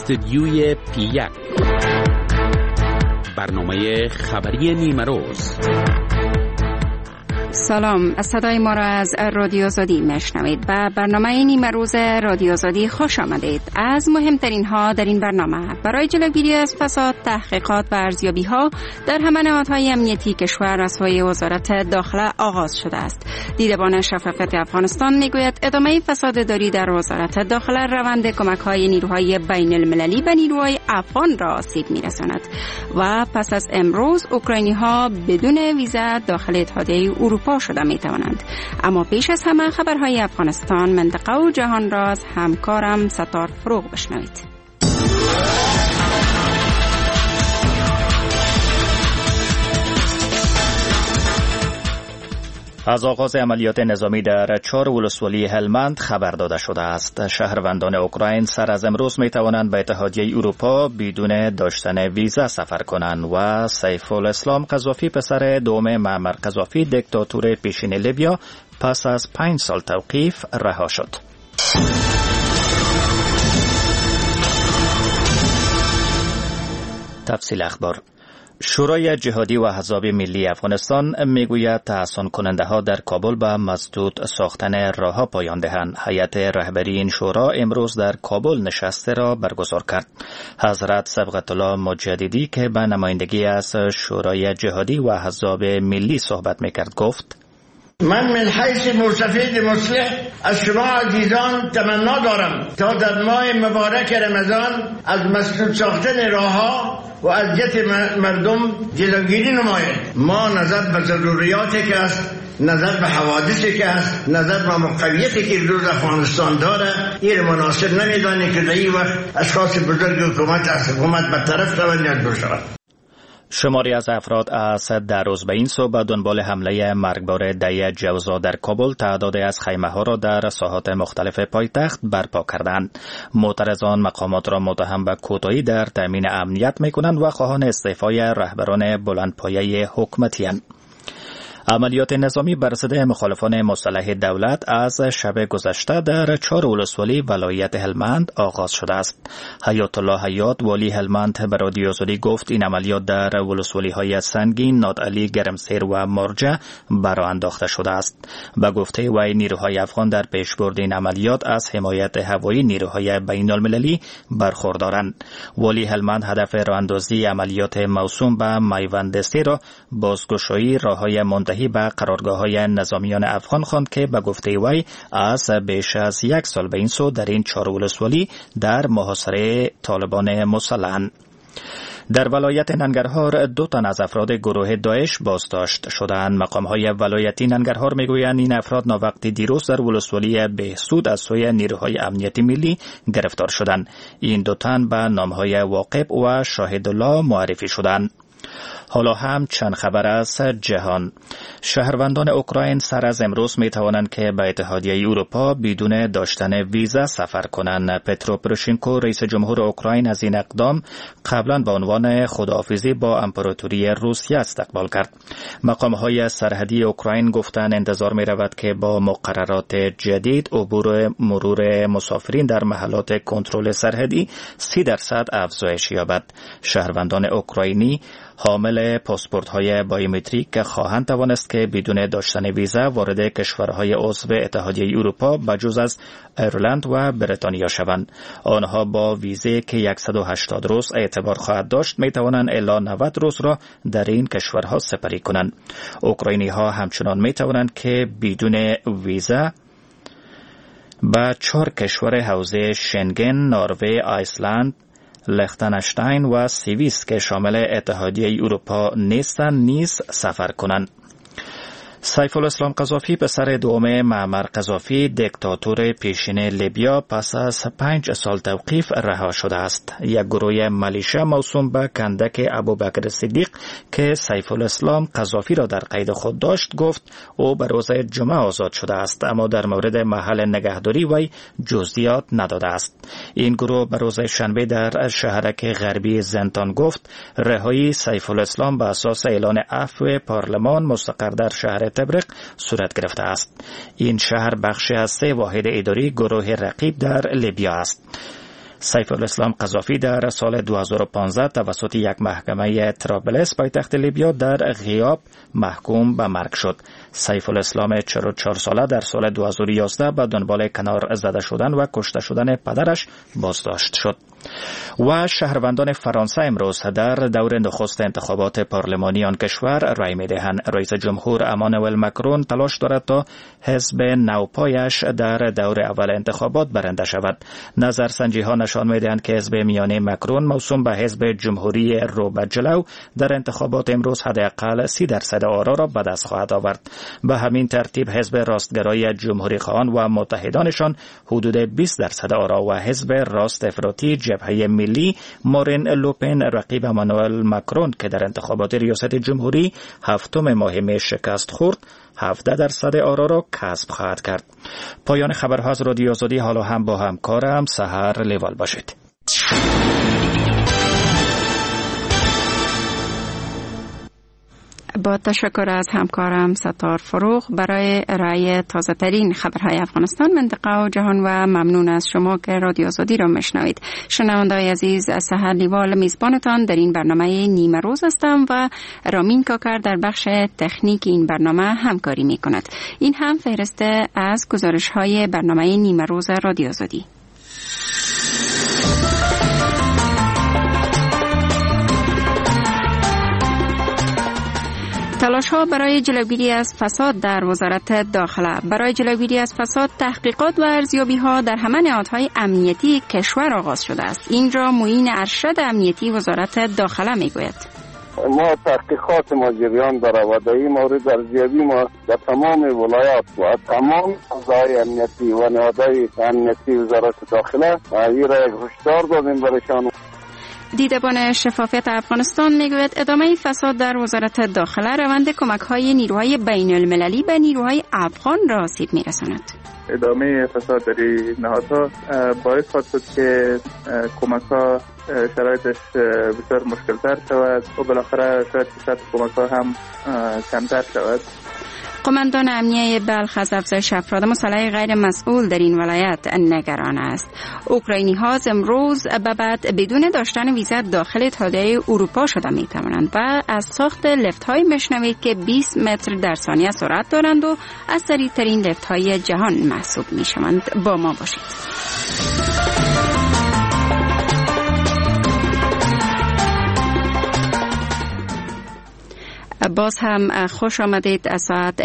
استودیوی پی1 برنامه خبری نیمروز. سلام، از صدای ما را از رادیو آزادی میشنوید. به برنامه نیمروز رادیو آزادی خوش آمدید. از مهمترین ها در این برنامه: برای جلوگیری از فساد، تحقیقات و ارزیابی ها در همه نهادهای امنیتی کشور از سوی وزارت داخله آغاز شده است. دیدبان شفافیت افغانستان میگوید ادامه فساد داری در وزارت داخله روند کمک های نیروهای بین المللی به نیروهای افغان را آسیب میرساند و پس از امروز اوکراینی ها بدون ویزا داخل اتحادیه اروپا شده می توانند. اما پیش از همه خبرهای افغانستان، منطقه و جهان را از همکارم ستار فروغ بشنوید. از آغاز عملیات نظامی در 4 ولسوالی هلمند خبر داده شده است. شهروندان اوکراین سر از امروز می توانند به اتحادیه اروپا بدون داشتن ویزا سفر کنند و سیف الاسلام قذافی پسر دوم معمر قذافی دیکتاتور پیشین لیبیا پس از 5 سال توقیف رها شد. تفصیل اخبار: شورای جهادی و احزاب ملی افغانستان میگوید تحسن کننده ها در کابل به مسدود ساختن راهها پایان دهند. هیئت رهبری این شورا امروز در کابل نشسته را برگزار کرد. حضرت صبغت الله مجددی که به نمایندگی از شورای جهادی و احزاب ملی صحبت میکرد گفت: من من حیث مستفید مصلح از شما عزیزان تمنا دارم تا در ماه مبارک رمضان از مسدود ساختن راهها و اذیت مردم جلوگیری نماید. ما نظر به ضروریاتی که است، نظر به حوادثی که است، نظر به موقعیتی که روز افغانستان داره، این مناسب نمیدانیم که در این وقت اشخاص بزرگ حکومت به طرف توانید بشود. شماری از افراد از در روز به این صبح به دنبال حمله مرگبار دی جوزا در کابل تعدادی از خیمه ها را در ساحات مختلف پایتخت برپا کردند. معترضان مقامات را متهم به کوتاهی در تامین امنیت می‌کنند و خواهان استعفای رهبران بلندپایه حکومتی اند. عملیات نظامی بر ضد مخالفان مسلح دولت از شب گذشته در 4 ولسوالی ولایت هلمند آغاز شده است. حیات الله حیات والی هلمند به رادیو آزادی گفت این عملیات در ولسوالی‌های سنگین، نادعلی، گرمسیر و مرجع برآ انداخته شده است. به گفته وی نیروهای افغان در پیشبرد این عملیات از حمایت هوایی نیروهای بین المللی برخوردارند. والی هلمند هدف راه‌اندازی عملیات موسوم به میوندستی را بازگشایی راه‌های به قرارگاه‌های نظامیان افغان خواند که به گفته وی از بیش از 1 سال به این سو در این 4 ولسوالی در محاصره طالبان مسلح‌اند. در ولایت ننگرهار 2 تن از افراد گروه داعش بازداشت شدند. مقام‌های ولایتی ننگرهار میگویند این افراد ناوقتی دیروز در ولسوالی بهسود از سوی نیروهای امنیتی ملی گرفتار شدند. این 2 تن به نام‌های واقب و شاهدالله معرفی شدند. حالا هم چند خبر از جهان. شهروندان اوکراین سر از امروز می توانند که به اتحادیه اروپا بدون داشتن ویزا سفر کنند. پترو پروشینکو رئیس جمهور اوکراین از این اقدام قبلا به عنوان خداحافظی با امپراتوری روسیه استقبال کرد. مقام‌های سرحدی اوکراین گفتند انتظار می رود که با مقررات جدید عبور مرور مسافرین در محلات کنترل سرحدی 30% افزایش یابد. شهروندان اوکراینی حامل پاسپورت‌های بایومتریک که خواهند توانست که بدون داشتن ویزا وارد کشورهای عضو اتحادیه اروپا بجز از ایرلند و بریتانیا شوند. آنها با ویزه که 180 روز اعتبار خواهد داشت می توانند الی 90 روز را در این کشورها سپری کنند. اوکراینی ها همچنان می توانند که بدون ویزا به 4 کشور حوزه شنگن، نروژ، ایسلند، لختنشتاین و سوئیس که شامل اتحادیه اروپا نیستند نیز سفر کنند. سیف الاسلام قذافی پسر دوم معمر قذافی دیکتاتور پیشین لیبیا پس از 5 سال توقیف رها شده است. یک گروه ملیشه موسوم به کندک ابوبکر صدیق که سیف الاسلام قذافی را در قید خود داشت گفت او به روز جمعه آزاد شده است، اما در مورد محل نگهداری وی جزئیات نداده است. این گروه به روز شنبه در شهرک غربی زنتان گفت رهایی سیف الاسلام به اساس اعلان عفو پارلمان مستقر در شهر تبرق صورت گرفته است. این شهر بخشی از 3 واحد اداری گروه رقیب در لیبیا است. سیف الاسلام قذافی در سال 2015 توسط یک محکمه طرابلس پایتخت لیبیا در غیاب محکوم به مرگ شد. سیف الاسلام 44 ساله در سال 2011 به دنبال کنار زده شدن و کشته شدن پدرش بازداشت شد. و شهروندان فرانسه امروز در دور نخست انتخابات پارلمانی آن کشور رای می‌دهند. رئیس جمهور امانوئل مکرون تلاش دارد تا حزب نوپایش در دور اول انتخابات برنده شود. نظرسنجی‌ها نشان می‌دهند که حزب میانه مکرون موسوم به حزب جمهوری رو به جلو در انتخابات امروز حداقل 30% آرا را به دست خواهد آورد. به همین ترتیب حزب راستگرای جمهوری خواهان و متحدانشان حدود 20% آرا و حزب راست افراطی جبهه ملی مارین لوپن رقیب امانوئل مکرون که در انتخابات ریاست جمهوری هفتم ماه می شکست خورد 17% آرا را کسب خواهد کرد. پایان خبرها از رادیو آزادی. حالا هم با همکارم سحر لیوال باشید. با تشکر از همکارم ستار فروغ برای ارائه تازه ترین خبرهای افغانستان، منطقه و جهان و ممنون از شما که رادیو آزادی را میشنوید. شنوندگان عزیز، سحر لیوال میزبانتان در این برنامه نیمه روز هستم و رامین کاکر در بخش تکنیک این برنامه همکاری میکند. این هم فهرسته از گزارش های برنامه نیمه روز رادیو آزادی. تلاش ها برای جلوگیری از فساد در وزارت داخله. برای جلوگیری از فساد تحقیقات و ارزیابی ها در همه نهادهای امنیتی کشور آغاز شده است. این را معین ارشد امنیتی وزارت داخله میگوید. ما تحقیقات ما جریان داره و در این مورد ارزیابی ما در تمام ولایات و تمام حوزه‌های امنیتی و نهادهای امنیتی وزارت داخله این را یک هشدار دادیم برایشان. دیدبان شفافیت افغانستان میگوید ادامه فساد در وزارت داخله روند کمک‌های نیروهای بین المللی به نیروهای افغان را آسیب می‌رساند. ادامه فساد در نهادها باعث خواهد شد که کمک‌ها شرایطش بسیار مشکل‌تر شود و بالاخره شاید سطح کمک‌ها هم کمتر شود. قماندان امنیه بلخ از افزایش افراد مسلح غیر مسئول در این ولایت نگران است. اوکراینی ها امروز به بعد بدون داشتن ویزا داخل اتحادیه اروپا شده می توانند و از ساخت لفت های میشنوید که 20 متر در ثانیه سرعت دارند و از سریع ترین لفت های جهان محسوب می شوند. با ما باشید. باز هم خوش آمدید. از ساعت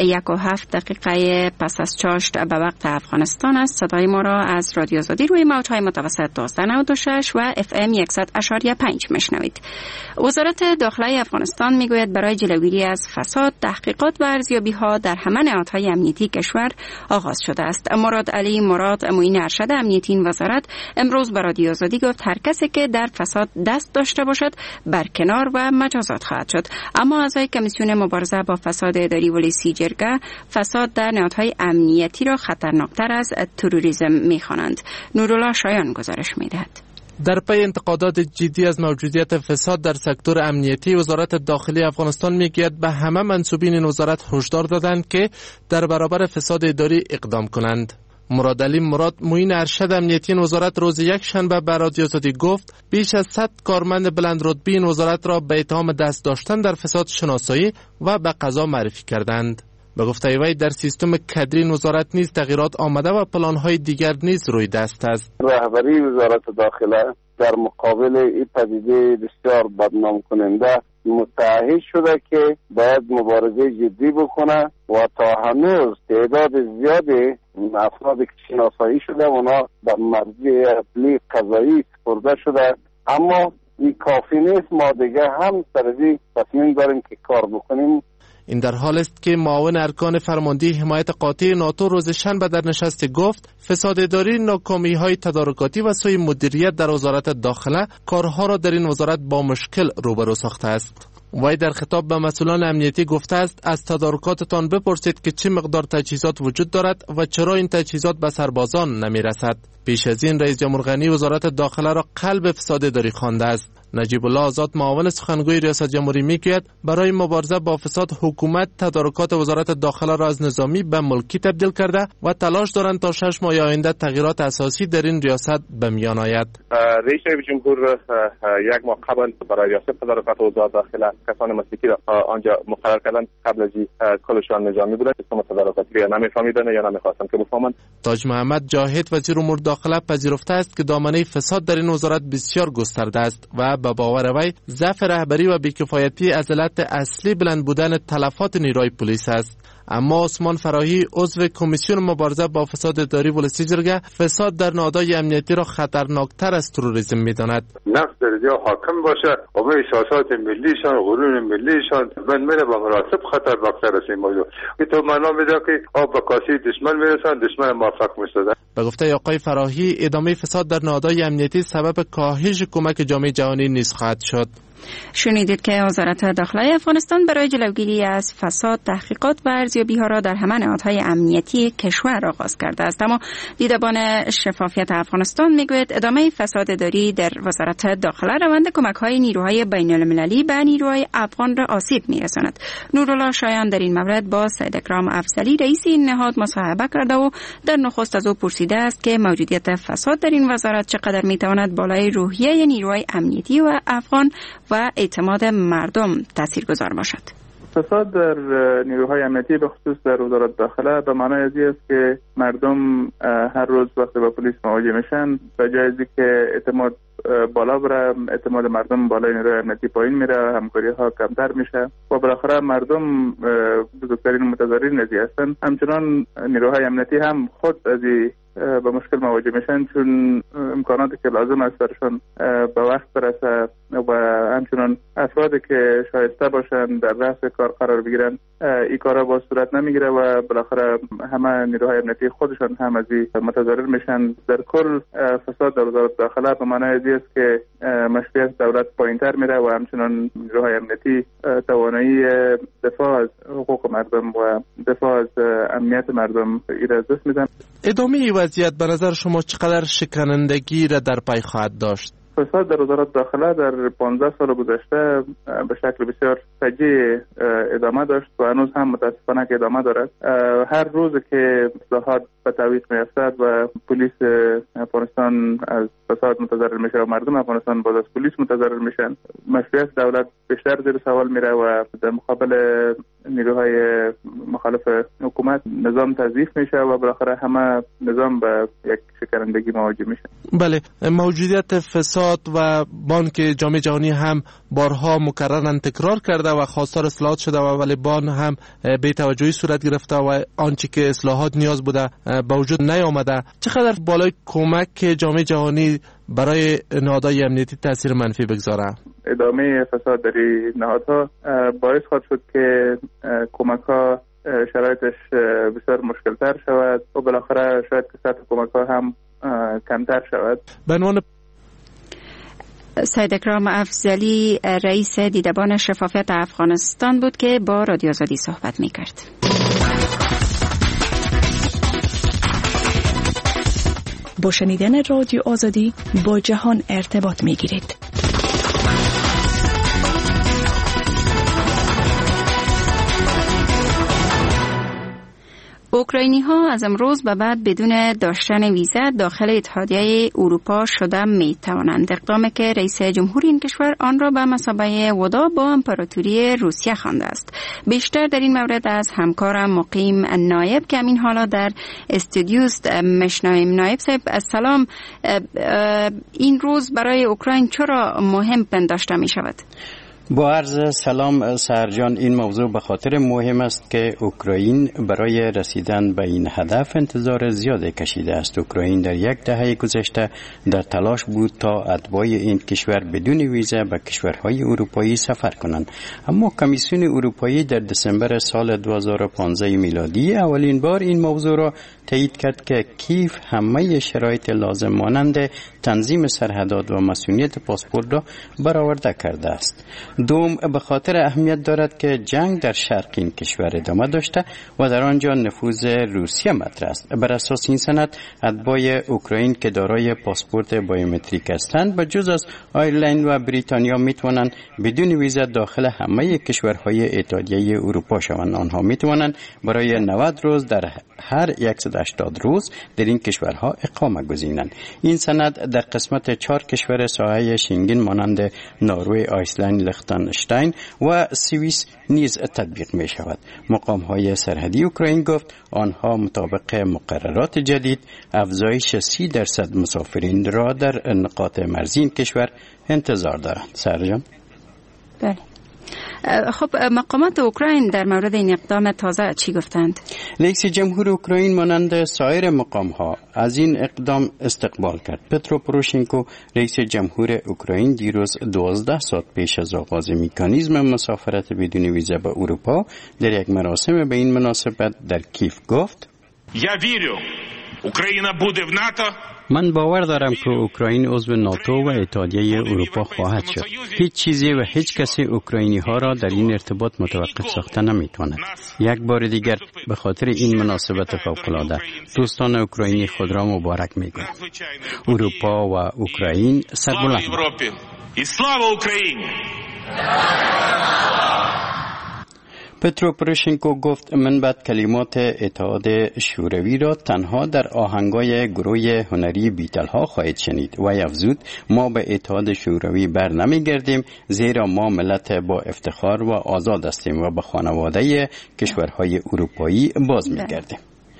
1:07 پس از چاشت به وقت افغانستان است. صدای ما را از رادیو آزادی روی موج‌های متوسط 1296 و FM 100.5 میشنوید. وزارت داخله افغانستان میگوید برای جلوگیری از فساد تحقیقات و ارزیابی ها در همه نهادهای امنیتی کشور آغاز شده است. مراد علی مراد معین ارشد امنیتی این وزارت امروز به رادیو آزادی گفت هر کسی که در فساد دست داشته باشد برکنار و مجازات خواهد شد. اما اعضای کمیسیون مبارزه با فساد اداری ولیسی جرگه فساد در نهادهای امنیتی را خطرناکتر از تروریسم می‌خوانند. نورالله شایان گزارش می‌دهد. در پی انتقادات جدی از موجودیت فساد در سکتور امنیتی، وزارت داخلی افغانستان میگوید به همه منصوبین این وزارت هشدار دادند که در برابر فساد اداری اقدام کنند. مراد علی مراد معین ارشد امنیتی این وزارت روز یک شنبه به رادیو آزادی گفت بیش از 100 کارمند بلند رتبه این وزارت را به اتهام دست داشتن در فساد شناسایی و به قضا معرفی کردند. به گفته وی در سیستم کادری این وزارت نیز تغییرات آمده و پلان‌های دیگر نیز روی دست است. رهبری وزارت داخله در مقابل این پدیده بسیار بدنام کننده متعهد شده که باید مبارزه جدی بکنه و تا هنوز تعداد زیادی افرادی که شناسایی شده اونا در مرجع اصلی قضایی سپرده شده، اما این کافی نیست. ما دیگه هم سرزی تصمیم داریم که کار بکنیم. این در حال است که معاون ارکان فرماندهی حمایت قاطع ناتو روز شنبه در نشست گفت فساد اداری، ناکامی‌های تدارکاتی و سوء مدیریت در وزارت داخله کارها را در این وزارت با مشکل روبرو ساخته است. وی در خطاب به مسئولان امنیتی گفته است از تدارکاتتان بپرسید که چه مقدار تجهیزات وجود دارد و چرا این تجهیزات به سربازان نمی رسد. پیش از این رئیس جمهور غنی وزارت داخله را قلب فساد اداری خوانده است. نجیب الله آزاد معاون سخنگوی ریاست جمهوری میگوید برای مبارزه با فساد حکومت تدارکات وزارت داخله را از نظامی به ملکی تبدیل کرده و تلاش دارند تا 6 ماه آینده تغییرات اساسی در این ریاست به میان آید. رئیس جمهور یک ماه قبل برای ریاست تدارکات وزارت داخله کسان مسلکی را آنجا مقرر کردند. قبل از کلشان نظامی بودند، اسم تدارکاتی را نمیفهمیدند یا نمیخواستند که بفهمند. تاج محمد جاهد وزیر امور داخله پذیرفته است که دامنه فساد در این وزارت بسیار گسترده است و به باور وی ضعف رهبری و بیکفایتی از علت اصلی بلند بودن تلفات نیروی پلیس است. اما عثمان فراهی عضو کمیسیون مبارزه با فساد اداری ولسی جرگه فساد در نهادهای امنیتی را خطرناکتر از تروریسم می‌داند. نقص در جا حاکم باشه و به احساسات ملیشان، غرور ملیشان من میره با مراتب خطرناکتر است این موضوع. تو معنا میده که آب به کاسه دشمن میرسن، دشمن موفق میشد. به گفته آقای فراهی ادامه فساد در نهادهای امنیتی سبب کاهش کمک جامعه جهانی نیز خواهد شد. شنیدید که وزارت داخله افغانستان برای جلوگیری از فساد تحقیقات و ارزیابی‌ها را در همه نهادهای امنیتی کشور آغاز کرده است. اما دیدبان شفافیت افغانستان میگوید ادامه فساد اداری در وزارت داخله روند کمک‌های نیروهای بین‌المللی به نیروهای افغان را آسیب می‌رساند. نورالله شایان در این مورد با سید اکرام افضلی رئیس این نهاد مصاحبه کرده و در نخست از او پرسیده است که موجودیت فساد در این وزارت چقدر می‌تواند بالای روحیه نیروهای امنیتی و افغان و اعتماد مردم تاثیرگذار باشد. فساد در نیروهای امنیتی به خصوص در وزارت داخله به معنای است که مردم هر روز وقتی با پلیس مواجه میشن به جای از که اعتماد بالا بره، اعتماد مردم بالای نیروهای امنیتی پایین میره، همکاری ها کمتر میشه و بالاخره مردم بزرگترین متضررین از هستند. همچنان نیروهای امنیتی هم خود از به مشکل مواجه میشن چون امکاناتی که لازم است برشان به وقت برسه و همچنان افرادی که شایسته باشن در رأس کار قرار بگیرن این کارا با صورت نمیگیره و بالاخره همه نیروهای امنیتی خودشان هم از متضرر میشن. در کل فساد در وزارت داخله به معنای است که مشروعیت دولت پایینتر میره و همچنان نیروهای امنیتی توانایی دفاع از حقوق مردم و دفاع از امنیت مردم را از دست میدن. ادامه وضعیت به نظر شما چقدر شکنندگی را در پی خواهد داشت؟ فساد در وزارت داخله در 15 سال گذشته به شکل بسیار فجیع ادامه داشت و هنوز هم متاسفانه که ادامه دارد. هر روز که اصلاحات به تعویق میافتد و پلیس افغانستان از فساد متضرر میشه و مردم افغانستان باز از پلیس متضرر میشن، مشروعیت دولت بیشتر زیر سوال میره و در مقابل نیروهای مخالف حکومت نظام تضعیف میشه و بالاخره همه نظام به یک شکنندگی مواجه میشه. بله، موجودیت فساد و بانک جامعه جهانی هم بارها مکررن تکرار کرده و خواستار اصلاحات شده و ولی بان هم بی توجهی صورت گرفته و آنچه که اصلاحات نیاز بوده به وجود نیامده. چقدر بالای کمک جامعه جهانی برای نهادهای امنیتی تاثیر منفی بگذاره؟ ادامه فساد در نهادها باعث خواهد شد که کمک ها شرایطش بسیار مشکل تر شود و بالاخره شاید که سطح کمک ها هم کمتر شود. به عنوان سید اکرام افضلی رئیس دیدبان شفافیت افغانستان بود که با رادیو آزادی صحبت می‌کرد. با شنیدن رادیو آزادی با جهان ارتباط می‌گیرید. اوکراینی‌ها از امروز به بعد بدون داشتن ویزا داخل اتحادیه اروپا شده می‌توانند. اقدامی که رئیس جمهور این کشور آن را به مثابه وداع با امپراتوری روسیه خوانده است. بیشتر در این مورد از همکارم مقیم نایب که همین حالا در استودیوست مشنویم. نایب صاحب السلام، این روز برای اوکراین چرا مهم پنداشته می شود؟ با عرض سلام سرجان، این موضوع به خاطر مهم است که اوکراین برای رسیدن به این هدف انتظار زیاده کشیده است. اوکراین در یک دهه گذشته در تلاش بود تا اتباع این کشور بدون ویزا به کشورهای اروپایی سفر کنند، اما کمیسیون اروپایی در دسامبر سال 2015 میلادی اولین بار این موضوع را تایید کرد که کیف همه شرایط لازم مانند تنظیم سرحدات و مسئولیت پاسپورت را برآورده کرده است. دوم به خاطر اهمیت دارد که جنگ در شرق این کشور ادامه داشته و در آنجا نفوذ روسیه مطرح است. بر اساس این سند اتباع اوکراین که دارای پاسپورت بایومتریک هستند به جز از آیرلند و بریتانیا میتوانند بدون ویزا داخل همه کشورهای اتحادیه اروپا شوند. آنها میتوانند برای 90 روز در هر 180 روز در این کشورها اقامه گزینند. این سند در قسمت 4 کشور ساحه شنگن مانند نروژ، آیسلند، لیختنشتاین و سوئیس نیز تطبیق می شود. مقام‌های سرحدی اوکراین گفت آنها مطابق مقررات جدید افزایش 30% مسافرین را در نقاط مرزی این کشور انتظار دارند. سرجان؟ بله. خب مقامات اوکراین در مورد این اقدام تازه چی گفتند؟ رئیس جمهور اوکراین مانند سایر مقام‌ها از این اقدام استقبال کرد. پترو پوروشنکو رئیس جمهور اوکراین دیروز 12 ساعت پیش از آغاز مکانیزم مسافرت بدون ویزا به اروپا در یک مراسم به این مناسبت در کیف گفت: Я вірю, Україна буде в НАТО. من باور دارم که اوکراین عضو ناتو و اتحادیه اروپا خواهد شد. هیچ چیزی و هیچ کسی اوکراینی ها را در این ارتباط متوقف ساخته نمی تواند. یک بار دیگر به خاطر این مناسبت فوق‌العاده دوستان اوکراینی خود را مبارک می گویم. اروپا و اوکراین سربلند. Слава Україні! پترو پوروشنکو گفت من بعد کلمات اتحاد شوروی را تنها در آهنگای گروه هنری بیتلها خواهید شنید و افزود ما به اتحاد شوروی بر نمیگردیم زیرا ما ملت با افتخار و آزاد هستیم و به خانواده کشورهای اروپایی باز میگردیم.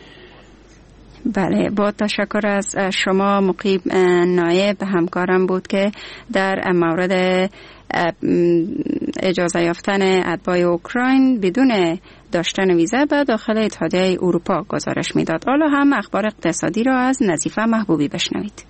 بله، با تشکر از شما مقیب نایب همکارم بود که در مورد اجازه یافتن اتباع اوکراین بدون داشتن ویزا به داخل اتحادیه اروپا گزارش میداد. حالا هم اخبار اقتصادی را از نظیفه محبوبی بشنوید.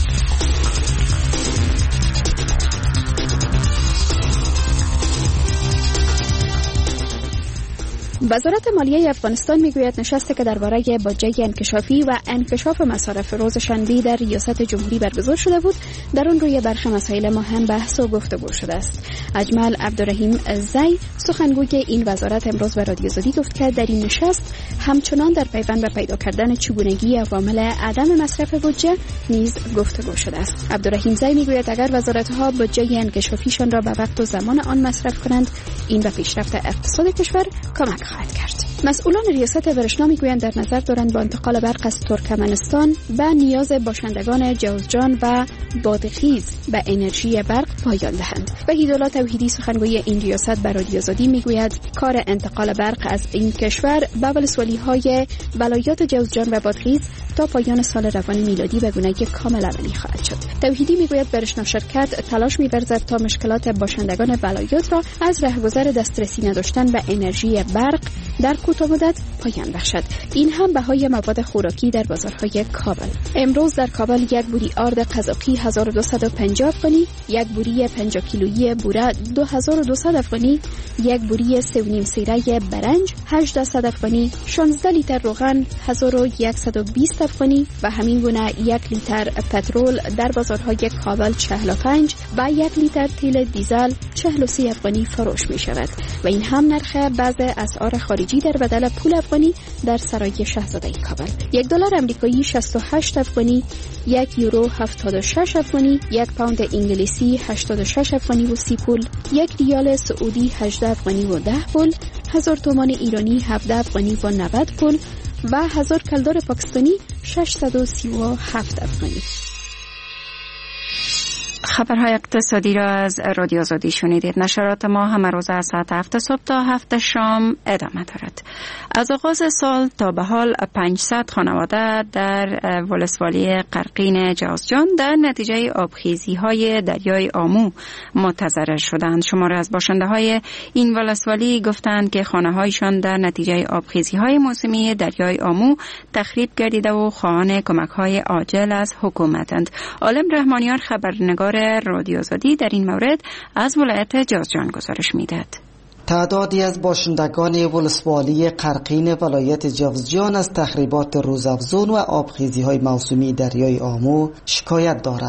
وزارت مالیه افغانستان میگوید نشستی که درباره بودجه انکشافی و انکشاف مصارف روز شنبه در ریاست جمهوری برگزار شده بود، در آن روی برخی مسائل مهم بحث و گفتگو شده است. اجمل عبدالرحیم زی سخنگوی این وزارت امروز به رادیو آزادی گفت که در این نشست همچنان در پیوند به پیدا کردن چگونگی عوامل عدم مصرف بودجه نیز گفتگو شده است. عبدالرحیم زی میگوید اگر وزارت‌ها بودجه انکشافیشان را به وقت و زمان آن مصرف کنند، این به پیشرفت اقتصاد کشور کمک خواهد کرد. مسئولان ریاست ورشنا میگویند در نظر دارند با انتقال برق از ترکمنستان به نیاز باشندگان جوزجان و بادغیس به انرژی برق پایان دهند. وحیدالله توحیدی سخنگوی این ریاست به رادیو آزادی میگوید کار انتقال برق از این کشور به ولسوالی‌های ولایات جوزجان و بادغیس تا پایان سال روان میلادی به گونه‌ای کامل عملی خواهد شد. توحیدی میگوید ورشنا شرکت تلاش می‌ورزد تا مشکلات باشندگان ولایات را از رهگذر دسترسی نداشتن به انرژی برق در کوتاه مدت پایان بخشد. این هم بهای مواد خوراکی در بازارهای کابل. امروز در کابل یک بوری آرد قزاقی 1250 افغانی، یک بوری 50 کیلویی بوره 2200 افغانی، یک بوری 3.5 سیره برنج 1800 افغانی، 16 لیتر روغن 1120 افغانی و همین گونه 1 لیتر پترول در بازارهای کابل 45 و 1 لیتر تیل دیزل 43 افغانی فروش می شود و این هم نرخ بعض اسعار خارجی در بدل پول افغانی در سرای شاهزاده کابل. $1 آمریکایی 68 افغانی، 1 یورو 76 افغانی، 1 پوند انگلیسی 86 افغانی و 30 پول، 1 ریال سعودی 18 افغانی و 10 پول، 1000 تومان ایرانی 17 افغانی و 90 پول و 1000 کلدار پاکستانی 637 افغانی. خبرهای اقتصادی را از رادیو آزادی شنیدید. نشرات ما همه روز از ساعت 7 صبح تا 7 شام ادامه دارد. از آغاز سال تا به حال 500 خانواده در ولسوالی قرقین جوزجان در نتیجه آبخیزی‌های دریای آمو متضرر شدند. شماری از باشنده‌های این ولسوالی گفتند که خانه‌هایشان در نتیجه آبخیزی‌های موسمی دریای آمو تخریب گردیده و خواهان کمک‌های عاجل از حکومتند. عالم رحمانیان خبرنگار رادیو آزادی در این مورد از ولایت جوزجان گزارش می‌دهد. تعدادی از باشندگان ولسوالی قرقین ولایت جوزجان از تخریبات روزافزون و آبخیزی‌های موسمی دریای آمو شکایت دارند.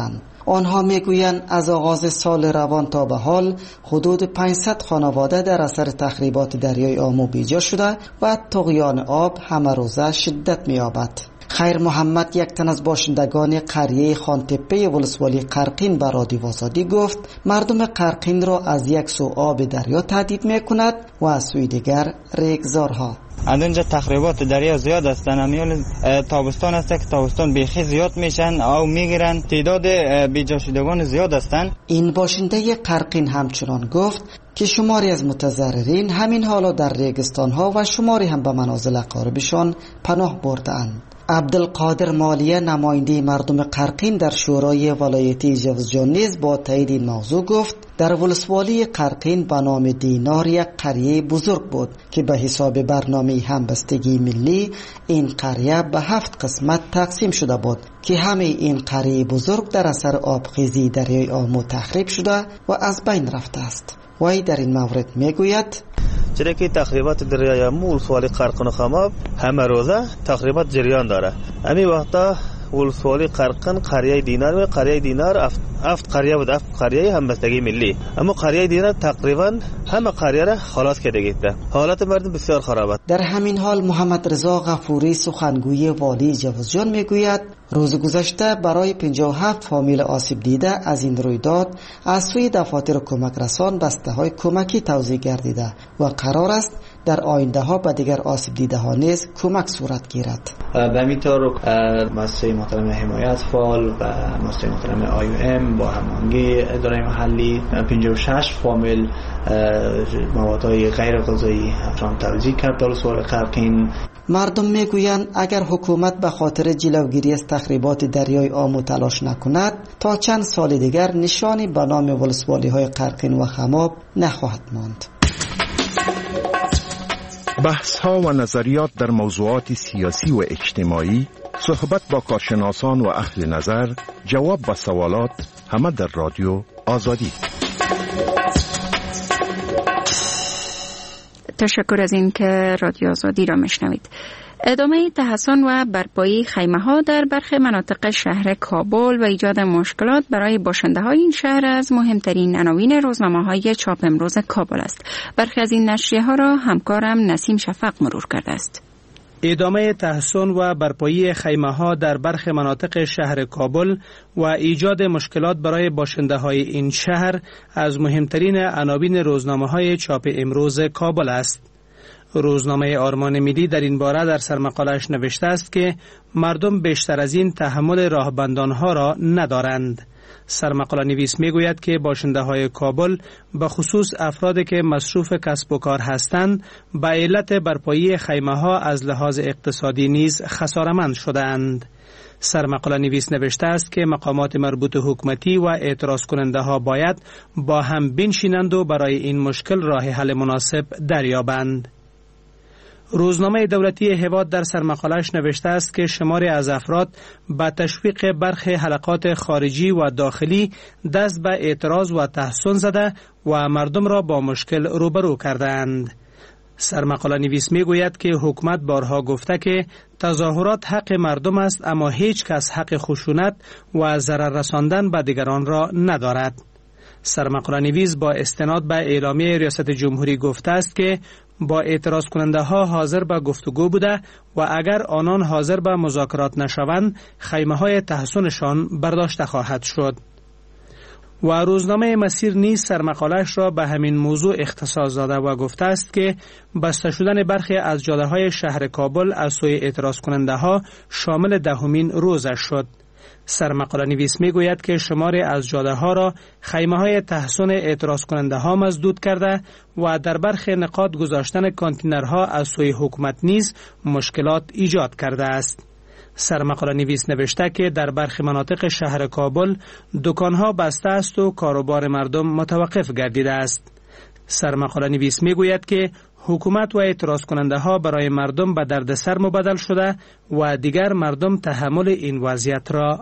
آنها میگویند از آغاز سال روان تا به حال حدود 500 خانواده در اثر تخریبات دریای آمو بیجا شده و طغیان آب همه روزه شدت می‌یابد. خیر محمد، یک تن از باشندگان قریه خانتپه ولسوالی قرقین به رادیو آزادی گفت مردم قرقین را از یک سو آب دریا تهدید می‌کند و از سوی دیگر ریگزارها. از اونجا تخریبات دریا زیاد هستن، امیال تابستان هست که تابستان بیخی زیاد میشن او میگیرن، تعداد بیجا شدگان زیاد هستن. این باشنده قرقین همچنان گفت که شماری از متضررین همین حالا در ریگستان ها و شماری هم به منازل اقاربشان پناه بردند. عبدالقادر مالیه، نماینده مردم قرقین در شورای ولایتی جوزجان نیز با تایید این موضوع گفت در ولسوالی قرقین به نام دینار یک قریه بزرگ بود که به حساب برنامه همبستگی ملی این قریه به 7 قسمت تقسیم شده بود که همه این قریه بزرگ در اثر آبخیزی دریای آمو تخریب شده و از بین رفته است. وی در این مورد میگوید چرا که تخریبات دریای آمو ولسوالی قرقین و خماب همه روزه تخریبات جریان داره. امی وقتا ولسوالی قرقین قریه دینار و قریه دینار 7 قریه بود، 7 قریه همبستگی ملی، اما قریه دینار تقریبا همه قریه را خلاص کرده گیته. حالت مردم بسیار خراب است. در همین حال محمد رضا غفوری، سخنگوی والی جوزجان میگوید روز گذشته برای 57 فامیل آسیب دیده از این رویداد از سوی دفاتر کمک رسان بسته های کمکی توزیع گردیده و قرار است در آینده ها به دیگر آسیب دیده ها نیز کمک صورت گیرد. به همینطور مؤسسه محترم حمایت فال و مؤسسه محترم IOM با هماهنگی اداره محلی 56 فامیل موادهای غیر غذایی هم توزیع کرد در ولسوالی قرقین. مردم میگویند اگر حکومت به خاطر جلوگیری از تخریبات دریای آمو تلاش نکند تا چند سال دیگر نشانی به نام ولسوالی های قرقین و خماب نخواهد ماند. بحث ها و نظریات در موضوعات سیاسی و اجتماعی، صحبت با کارشناسان و اهل نظر، جواب به سوالات، همه در رادیو آزادی. تشکر از این که رادیو آزادی را میشنوید. ادامه تحسن و برپایی خیمه ها در برخی مناطق شهر کابل و ایجاد مشکلات برای باشنده های این شهر از مهمترین عناوین روزنامه های چاپ امروز کابل است. برخی از این نشریه ها را همکارم نسیم شفق مرور کرده است. ادامه تحسن و برپایی خیمه ها در برخی مناطق شهر کابل و ایجاد مشکلات برای باشنده های این شهر از مهمترین عناوین روزنامه های چاپ امروز کابل است. روزنامه آرمان ملی در این باره در سرمقاله‌اش نوشته است که مردم بیشتر از این تحمل راهبندانها را ندارند. سرمقاله نویس میگوید که باشنده های کابل به خصوص افرادی که مصروف کسب و کار هستند به علت برپایی خیمه ها از لحاظ اقتصادی نیز خساره‌مند شده‌اند. سرمقاله نویس نوشته است که مقامات مربوط حکومتی و اعتراض کننده ها باید با هم بنشینند و برای این مشکل راه حل مناسب دریابند. روزنامه دولتی هواد در سرمقاله‌اش نوشته است که شماری از افراد با تشویق برخی حلقات خارجی و داخلی دست به اعتراض و تحسن زده و مردم را با مشکل روبرو کردند. سرمقاله نویس می گوید که حکومت بارها گفته که تظاهرات حق مردم است، اما هیچ کس حق خشونت و ضرر رساندن به دیگران را ندارد. سرمقاله نویس با استناد به اعلامیه ریاست جمهوری گفته است که با اعتراض کننده ها حاضر به گفتگو بوده و اگر آنان حاضر به مذاکرات نشوند خیمه های تحسنشان برداشته خواهد شد. و روزنامه مسیر نیز سرمقاله‌اش را به همین موضوع اختصاص داده و گفته است که بسته شدن برخی از جاده های شهر کابل از سوی اعتراض کننده ها شامل 10مین روزش شد. سرمقاله نویس می گوید که شماری از جاده ها را خیمه های تحسن اعتراض کننده ها مسدود کرده و در برخی نقاط گذاشتن کانتینرها از سوی حکومت نیز مشکلات ایجاد کرده است. سرمقاله نویس نوشته که در برخی مناطق شهر کابل دکانها بسته است و کاروبار مردم متوقف گردیده است. سرمقاله نویس می گوید که حکومت و اعتراض کننده ها برای مردم به دردسر مبدل شده و دیگر مردم تحمل این وضعیت را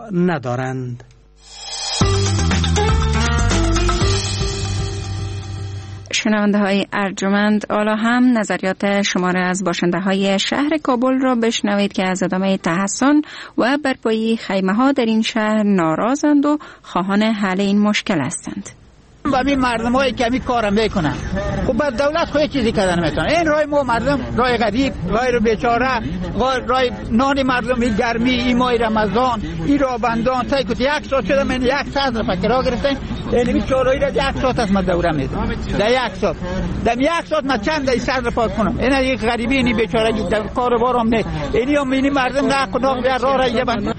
شنونده های ارجمند، حالا هم نظریات شماره از باشنده های شهر کابل را بشنوید که از ادامه تحسن و برپایی خیمه ها در این شهر ناراضند و خواهان حل این مشکل هستند. با این مردم هایی که می کارم میکنن، خب بعد دولت خود چیزی کردن میتونه. این رای ما مردم، رای غریب، رای رو بیچاره، رای نان مردم، این گرمی، این ماه رمضان، این را بندان تای کت 1 ساعت شده، من 1 ساعت را فکر گرفتن. این چالایی را 1 ساعت از ما دوره میدم. در 1 ساعت، در 1 ساعت من چند ای سر را پاک کنم. این یک غریبی، این بیچاره در کار بارم نه. این مردم نه خدا در راه را یبن.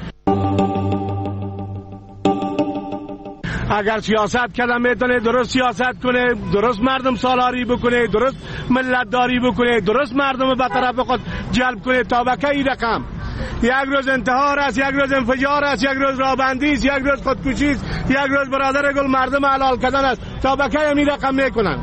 اگر سیاست کردن میتونه درست سیاست کنه، درست مردم سالاری بکنه، درست ملت داری بکنه، درست مردم به طرف خود جلب کنه تا به کی رقم. یک روز انتحار است، یک روز انفجار است، یک روز رابندی است، یک روز خودکشی است، یک روز برادر گل مردم حلال کردن است. تا به کی همین رقم میکنن؟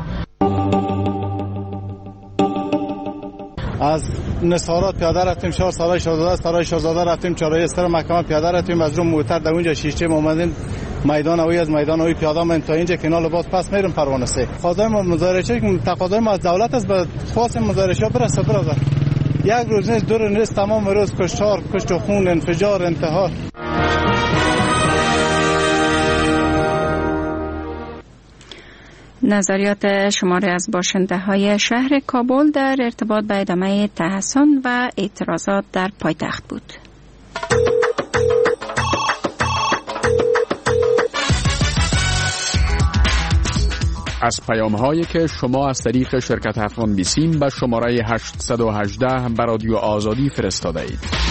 از نصارات پیاده رفتیم شهر سرای شاهزاده، سرای شاهزاده رفتیم چهارراه استر محکمه پیاده رفتیم، از رو موتر در اونجا شیشه اومدیم میدان اوی از میدان اوی پیاده من تا اینجا کنال باز پس میرم پروانه سه. خواهدای ما مزارچه که تقاضای ما از دولت است، به خواست مزارچه برسه برادر. یک روز نیست، دو روز نیست، تمام روز کشتار، کشت و خون، انفجار، انتحار. نظریات شماره از باشنده های شهر کابل در ارتباط به ادامه تحسن و اعتراضات در پایتخت بود. از پیام‌هایی که شما از طریق شرکت افغان بیسیم به شماره 818 به رادیو آزادی فرستاده اید.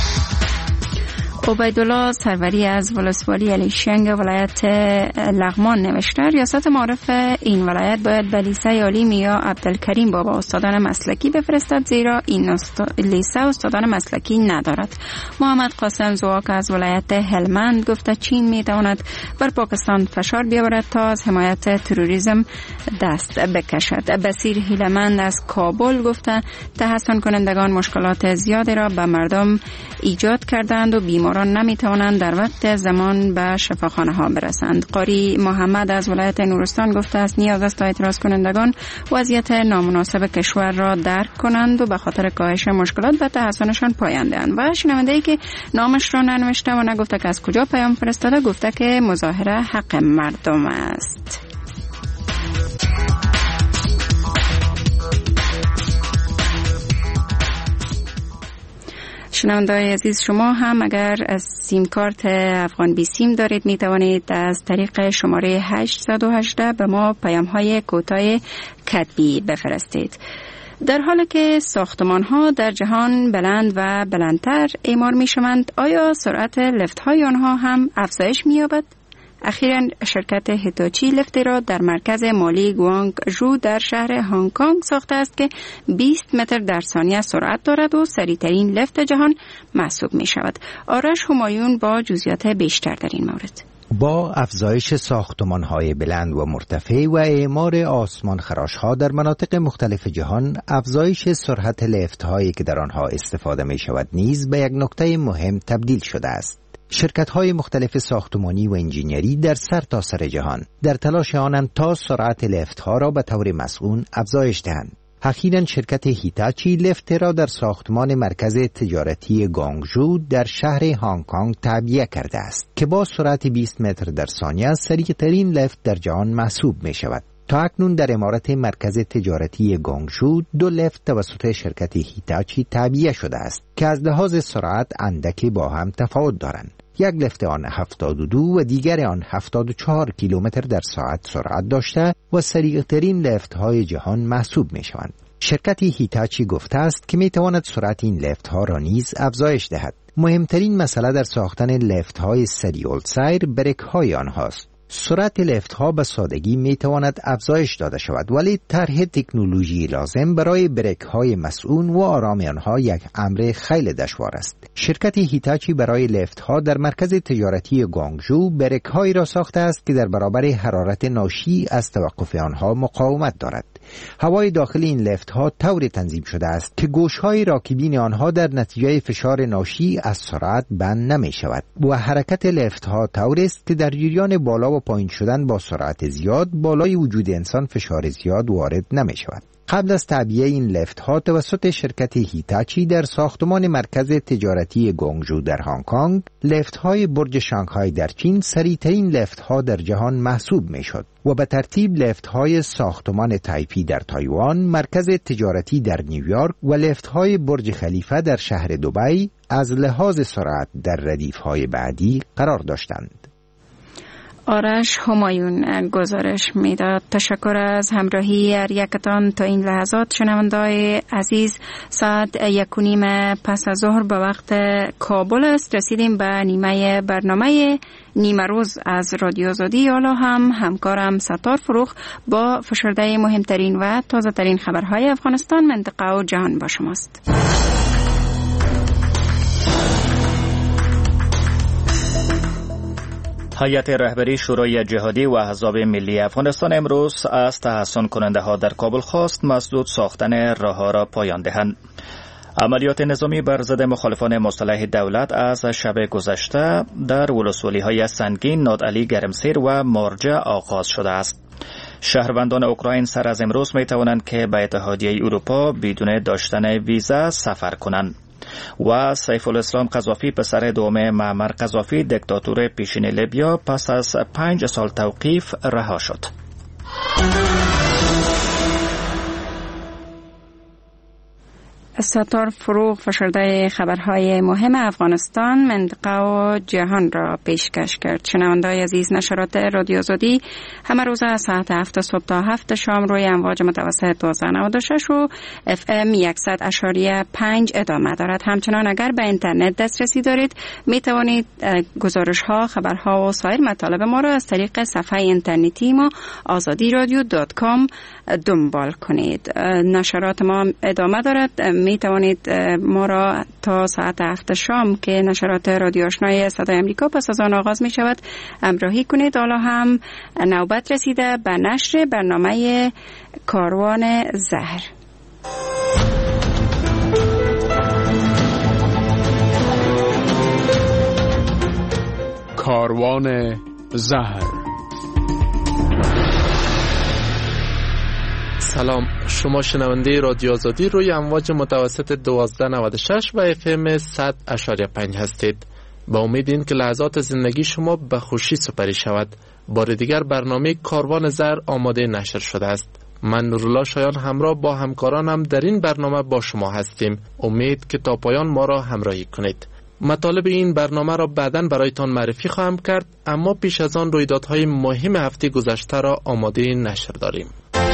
عبیدالله سروری از ولسوالی علیشنگ ولایت لغمان نوشته ریاست معارف این ولایت باید به لیسه عالی میا عبدالکریم بابا استادان مسلکی بفرستد، زیرا این لیسه استادان مسلکی ندارد. محمد قاسم زواک از ولایت هلمند گفته چین میتواند بر پاکستان فشار بیاورد تا از حمایت تروریسم دست بکشد. بصیر هیلمند از کابل گفته تحسن کنندگان مشکلات زیادی را به مردم ایجاد کردند و بیماران نمیتوانند در وقت زمان به شفاخانه ها برسند. قاری محمد از ولایت نورستان گفته است نیاز است تا اعتراض کنندگان وضعیت نامناسب کشور را درک کنند و به خاطر کاهش مشکلات به تحسنشان پایان دهند. و شنونده‌ای که نامش را ننوشته و نگفته که از کجا پیام فرستاده گفته که مظاهره حق مردم است. شنونده‌های عزیز، شما هم اگر از سیم کارت افغان بی سیم دارید می توانید از طریق شماره 818 به ما پیام‌های کوتاه کتبی بفرستید. در حالی که ساختمان‌ها در جهان بلند و بلندتر اعمار می‌شوند، آیا سرعت لفت‌های آنها هم افزایش می‌یابد؟ اخیراً شرکت هیتاچی لفت را در مرکز مالی گوانگژو در شهر هنگ کنگ ساخته است که 20 متر در ثانیه سرعت دارد و سریعترین لفت جهان محسوب می شود. آرش همایون با جزئیات بیشتر در این مورد. با افزایش ساختمان‌های بلند و مرتفع و اعمار آسمان خراش‌ها در مناطق مختلف جهان، افزایش سرعت لفت‌هایی که در آنها استفاده می‌شود نیز به یک نکته مهم تبدیل شده است. شرکت‌های مختلف ساختمانی و انجینری در سرتاسر جهان در تلاش آنند تا سرعت لفت‌ها را به طور مسئول افزایش دهند. اخیراً شرکت هیتاچی لفت را در ساختمان مرکز تجارتی گوانگژو در شهر هنگ کنگ تعبیه کرده است که با سرعت 20 متر در ثانیه سریعترین لفت در جهان محسوب می شود. تا اکنون در عمارت مرکز تجارتی گوانگژو 2 لفت توسط شرکت هیتاچی تعبیه شده است که از لحاظ سرعت اندکی با هم تفاوت دارند. یک لفت آن 72 و دیگر آن 74 کیلومتر در ساعت سرعت داشته و سریعترین لفت های جهان محسوب می شوند. شرکت هیتاچی گفته است که می تواند سرعت این لفت ها را نیز افزایش دهد. مهمترین مسئله در ساختن لفت های سریع السیر بریک های آنهاست. سرعت لفت ها به سادگی می تواند افزایش داده شود، ولی طرح تکنولوژی لازم برای بریک های مسئول و آرام آنها یک امر خیلی دشوار است. شرکت هیتاچی برای لفت ها در مرکز تجارتی گوانگژو بریک هایی را ساخته است که در برابر حرارت ناشی از توقف آنها مقاومت دارد. هوای داخل این لفت ها طوری تنظیم شده است که گوش های راکبین آنها در نتیجه فشار ناشی از سرعت بند نمی شود و حرکت لفت ها طوری است که در جریان بالا و پایین شدن با سرعت زیاد بالای وجود انسان فشار زیاد وارد نمی شود. قبل از تعبیه این لفت ها توسط شرکت هیتاچی در ساختمان مرکز تجارتی گونگژو در هنگ کنگ، لفت های برج شانگهای در چین سریعترین لفت ها در جهان محسوب می شد و به ترتیب لفت های ساختمان تایپی در تایوان، مرکز تجارتی در نیویورک و لفت های برج خلیفه در شهر دبی از لحاظ سرعت در ردیف های بعدی قرار داشتند. آرش همایون گزارش میداد. تشکر از همراهی هر یکتان تا این لحظات. شنونده‌های عزیز، ساعت 1:30 پس از ظهر به وقت کابل است. رسیدیم به نیمه برنامه نیمه روز از رادیو آزادی. حالا هم همکارم ستار فروخ با فشرده مهمترین و تازه ترین خبرهای افغانستان، منطقه و جهان با شماست. هیئت رهبری شورای جهادی و احزاب ملی افغانستان امروز از تحسن کننده ها در کابل خواست مسدود ساختن راه‌ها را پایان دهند. عملیات نظامی بر ضد مخالفان مسلح دولت از شب گذشته در ولسوالی‌های سنگین، نادعلی، گرمسیر و مارجه آغاز شده است. شهروندان اوکراین سر از امروز می توانند که به اتحادیه اروپا بدون داشتن ویزا سفر کنند. و سیف الاسلام قذافی پسر دوم معمر قذافی دیکتاتور پیشین لیبیا پس از 5 سال توقیف رها شد. ستار فروغ فشرده خبرهای مهم افغانستان، منطقه و جهان را پیشکش کرد. شنونده‌های عزیز، نشرات رادیو آزادی همه روز از ساعت 7 صبح تا 7 شام روی امواج متوسط 1296 و FM 100.5 ادامه دارد. همچنان اگر به اینترنت دسترسی دارید می توانید گزارش‌ها، خبرها و سایر مطالب ما را از طریق صفحه اینترنتی ما azadiradyo.com دنبال کنید. نشرات ما ادامه دارد. می توانید ما را تا ساعت 7 شام که نشرات رادیو آشنای صدای امریکا پس از آن آغاز می شود همراهی کنید. حالا هم نوبت رسیده به نشر برنامه کاروان زهر. کاروان زهر. سلام، شما شنونده رادیو آزادی روی امواج متوسط 1296 و FM 100.5 هستید. با امید این که لحظات زندگی شما به خوشی سپری شود. بار دیگر برنامه کاروان زهر آماده نشر شده است. من نورالله شایان همراه با همکارانم در این برنامه با شما هستیم. امید که تا پایان ما را همراهی کنید. مطالب این برنامه را بعداً برایتان معرفی خواهم کرد، اما پیش از آن رویدادهای مهم هفته گذشته را آماده نشر داریم.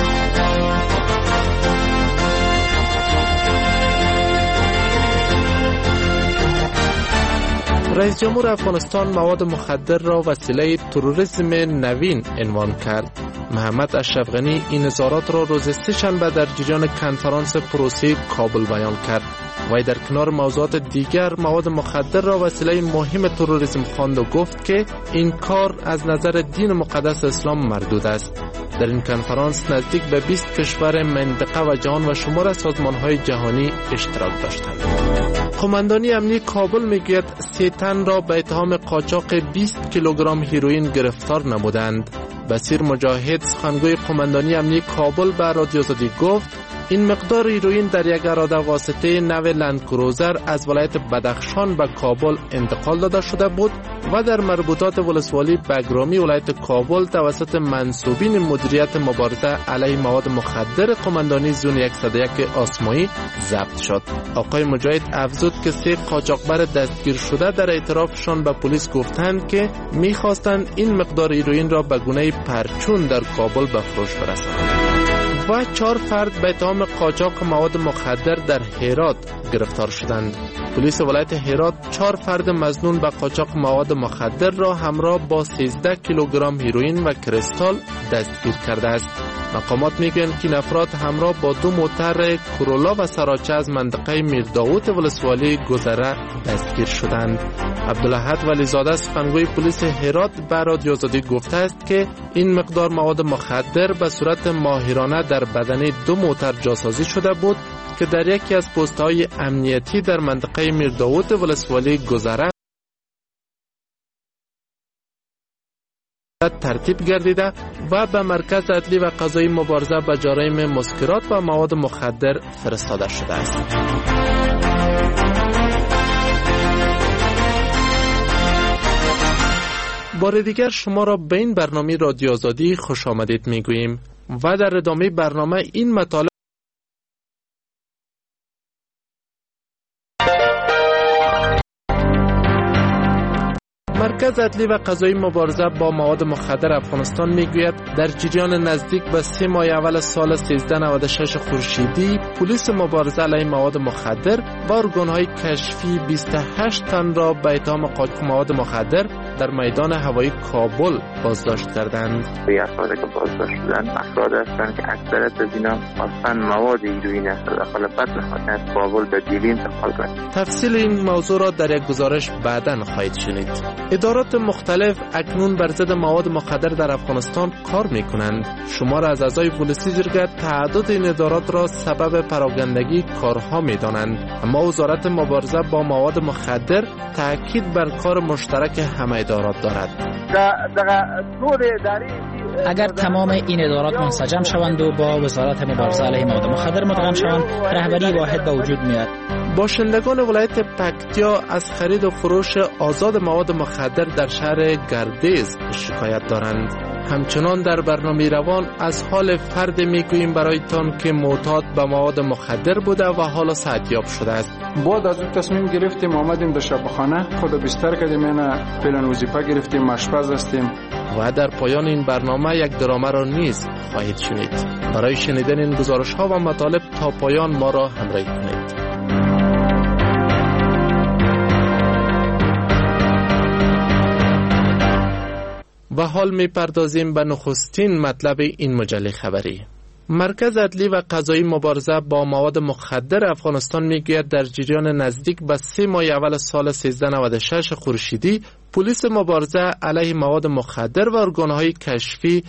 رئیس جمهور افغانستان مواد مخدر را وسیله تروریسم نوین عنوان کرد. محمد اشرف غنی این اظهارات را روز سه‌شنبه در جریان کنفرانس پروسه کابل بیان کرد. و در کنار موضوعات دیگر مواد مخدر را وسیله مهم تروریسم خواند و گفت که این کار از نظر دین مقدس اسلام مردود است. در این کنفرانس نزدیک به 20 کشور منطقه و جهان و شمار از سازمان‌های جهانی اشتراک داشتند. قماندانی امنی کابل میگوید 3 تن را به اتهام قاچاق 20 کیلوگرم هیروئین گرفتار نمودند. بصیر مجاهد، سخنگوی قماندانی امنی کابل، به رادیو آزادی گفت این مقدار هیروئین در یک اراده واسطه نو لندکروزر از ولایت بدخشان به کابل انتقال داده شده بود و در مربوطات ولسوالی بگرامی ولایت کابل توسط منصوبین مدیریت مبارزه علیه مواد مخدر قماندانی زون 101 آسمایی ضبط شد. آقای مجاهد افزود که 3 قاچاقبر دستگیر شده در اعترافشان به پلیس گفتند که می‌خواستند این مقدار هیروئین را به گونه پرچون در کابل به فروش برسانند. و 4 فرد به اتهام قاچاق مواد مخدر در هرات گرفتار شدند. پلیس ولایت هرات 4 فرد مظنون به قاچاق مواد مخدر را همراه با 13 کیلوگرم هیروئین و کریستال دستگیر کرده است. مقامات میگویند که این افراد همراه با 2 موتر کورولا و سراچه از منطقه میرداوود ولسوالی گذره دستگیر شدند. عبدالاحد ولیزاده سخنگوی پلیس هرات به رادیو آزادی گفته است که این مقدار مواد مخدر به صورت ماهرانه در بدن 2 موتر جاسازی شده بود که در یکی از پست‌های امنیتی در منطقه میرداود ولسوالی گذره ترتیب گردیده و به مرکز عدلی و قضایی مبارزه با جرایم مسکرات و مواد مخدر فرستاده شده است. بار دیگر شما را به این برنامه رادیو آزادی خوش آمدید میگوییم و در ادامه برنامه این مطالب مرکز عدلی و قضایی مبارزه با مواد مخدر افغانستان میگوید در جریان نزدیک به 3 ماه اول سال 1396 خورشیدی پلیس مبارزه علیه مواد مخدر و ارگان‌های کشفی 28 تن را به اتهام قاچاق مواد مخدر در میدان هوایی کابل بازداشت کردند. افرادی که بازداشت شدند افراد هستند که اکثریت از اینا اصلا مواد هیروئین است و داخل بدن خود از کابل به دیلی انتقال کردند. تفصیل این موضوع را در یک گزارش بعداً خواهید شنید. ادارات مختلف اکنون بر ضد مواد مخدر در افغانستان کار میکنند. شمار از اعضای پلیس جرگه تعدد این ادارات را سبب پراگندگی کارها میدانند، اما وزارت مبارزه با مواد مخدر تاکید بر کار مشترک همه ادارات دارد. اگر تمام این ادارات منسجم شوند و با وزارت مبارزه علیه مواد مخدر مدغم شوند، رهبری واحد به وجود میاد. باشندگان ولایت پکتیا از خرید و فروش آزاد مواد مخدر در شهر گردیز شکایت دارند. همچنان در برنامه روان از حال فرد میگوییم برایتان که معتاد به مواد مخدر بوده و حالا صحتیاب شده است. بعد از اون تصمیم گرفتیم آمدیم در شبخانه، خود بستر کردیم، اینا فعلا وظیفه گرفتیم، آشپز هستیم. و در پایان این برنامه یک درامه را نیز خواهید شنید. برای شنیدن این گزارش ها و مطالب تا پایان ما را همراهی کنید. و حال می پردازیم به نخستین مطلب این مجله خبری. مرکز عدلی و قضایی مبارزه با مواد مخدر افغانستان میگوید در جریان نزدیک به 3 ماه اول سال 1396 خورشیدی پلیس مبارزه علیه مواد مخدر و ارگان‌های کشفی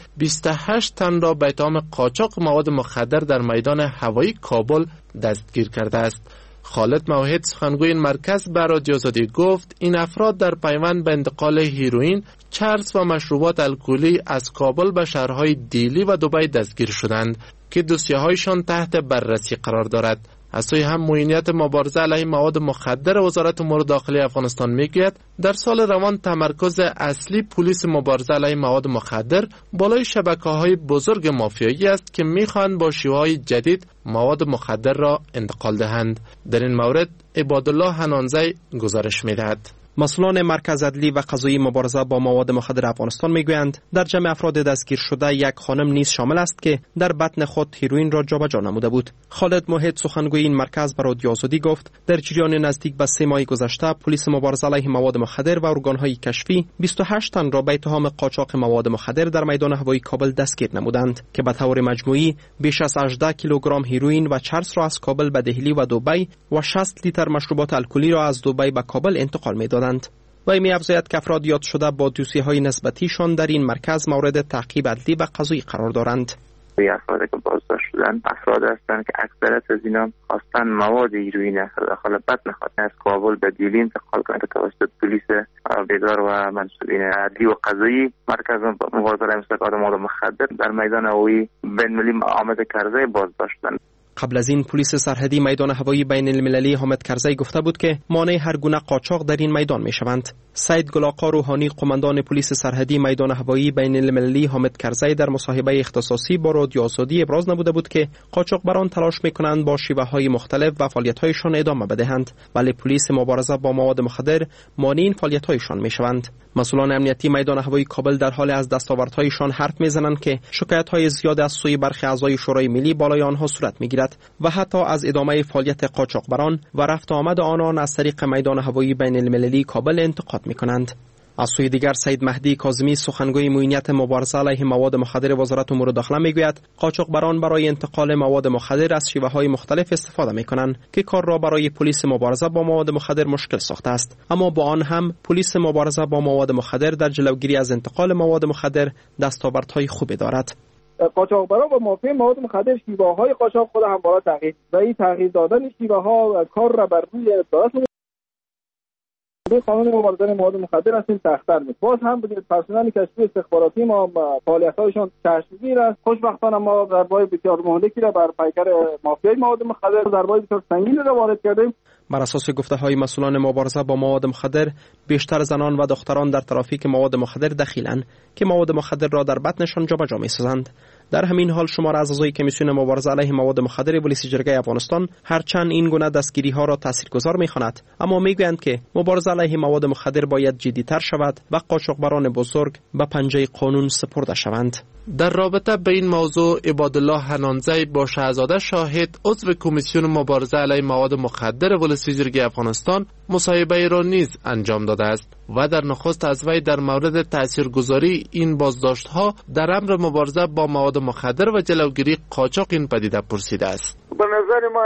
28 تن را به اتهام قاچاق مواد مخدر در میدان هوایی کابل دستگیر کرده است. خالد موحد سخنگوی این مرکز به رادیو آزادی گفت این افراد در پیوند به انتقال هیروئین، چرس و مشروبات الکلی از کابل به شهرهای دیلی و دبی دستگیر شدند که دوسیه‌هایشان تحت بررسی قرار دارد. از سوی هم معینیت مبارزه علیه مواد مخدر وزارت امور داخلی افغانستان میگوید در سال روان تمرکز اصلی پلیس مبارزه علیه مواد مخدر بالای شبکه‌های بزرگ مافیایی است که میخواهند با شیوه‌های جدید مواد مخدر را انتقال دهند. در این مورد عبادالله حنانزی گزارش میدهد. مسئولان مرکز عدلی و قضایی مبارزه با مواد مخدر افغانستان میگویند در جمع افراد دستگیر شده یک خانم نیز شامل است که در بطن خود هیروئین را جابجا نموده بود. خالد موحد سخنگوی این مرکز به رادیو آزادی گفت در جریان نزدیک به 3 ماه گذشته پلیس مبارزه علیه مواد مخدر و ارگان‌های کشفی 28 تن را به اتهام قاچاق مواد مخدر در میدان هوایی کابل دستگیر نمودند که به طور مجموعی بیش از 18 کیلوگرم هیروئین و چرس را از کابل به دهلی و دبی و 60 لیتر مشروبات الکلی را از دبی به کابل انتقال می‌دادند. و می افزاید که افراد یاد شده با دوسیه‌های نسبتیشان در این مرکز مورد تعقیب عدلی و قضایی قرار دارند. افرادی که بازداشت شدند افراد هستند که اکثریت از اینا خواستن مواد هیروئین داخل بدن خود از کابل به دیلی انتقال کنند توسط پلیس بیگار و منصوبین عدلی و قضایی مرکز مبارزه علیه مواد مخدر در میدان هوایی بین‌المللی آمد کرزی بازداشت شدند. قبل از این پلیس سرحدی میدان هوایی بین المللی حامد کرزی گفته بود که مانع هر گونه قاچاق در این میدان می شوند. سید گلاقا روحانی قماندان پلیس سرحدی میدان هوایی بین المللی حامد کرزی در مصاحبه اختصاصی با رادیو آزادی ابراز نموده بود که قاچاقبران تلاش می کنند با شیوه‌های مختلف و فعالیت‌هایشان ادامه بدهند، ولی پلیس مبارزه با مواد مخدر مانع این فعالیت‌هایشان می شوند. مسئولان امنیتی میدان هوایی کابل در حال از دستاوردهایشان حرف میزنند که شکایت‌های زیاد از سوی برخی اعضای شورای ملی بالای آنها صورت میگیرد و حتی از ادامه فعالیت قاچاقبران و رفت آمد آنان از طریق میدان هوایی بین المللی کابل انتقاد میکنند. از سوی دیگر سید مهدی کاظمی سخنگوی معینیت مبارزه علیه مواد مخدر وزارت امور داخله میگوید قاچاقبران برای انتقال مواد مخدر از شیوه‌های مختلف استفاده میکنند که کار را برای پلیس مبارزه با مواد مخدر مشکل ساخته است، اما با آن هم پلیس مبارزه با مواد مخدر در جلوگیری از انتقال مواد مخدر دستاوردهای خوبی دارد. قاچاقبران و مافیای مواد مخدر شیوه‌های قاچاق خود همواره تغییر و این تغییر دادن شیوه‌ها کار را بر روی دولت قانون مبارزه مواد مخدر است سخت‌تر می‌کنه. باز هم پرسنل کشفی استخباراتی ما فعالیت‌هایشان چشمگیر است. خوشبختانه ما ضربه‌های بسیار مهلکی را بر پیکر مافیای مواد مخدر ضربه‌های بسیار سنگین را وارد کردیم. بر اساس گفته‌های مسئولان مبارزه با مواد مخدر، بیشتر زنان و دختران در ترافیک مواد مخدر دخیلند که مواد مخدر را در بطنشان جابجا می‌سازند. در همین حال شمار از اعضای کمیسیون مبارزه علیه مواد مخدر پلیس جرگه افغانستان هرچند این گونه دستگیری‌ها را تاثیرگذار می‌خواند، اما می‌گویند که مبارزه علیه مواد مخدر باید جدی‌تر شود و قاچاقبران بزرگ به پنجه قانون سپرده شوند. در رابطه به این موضوع عبادالله حنانزی با شهزاده شاهد عضو کمیسیون مبارزه علیه مواد مخدر پلیس جرگه افغانستان مصاحبه را نیز انجام داده است و در نخست از وی در مورد تاثیرگذاری این بازداشت‌ها در امر مبارزه با مواد مخدر و جلوگیری قاچاق این پدیده پرسیده است. به نظر ما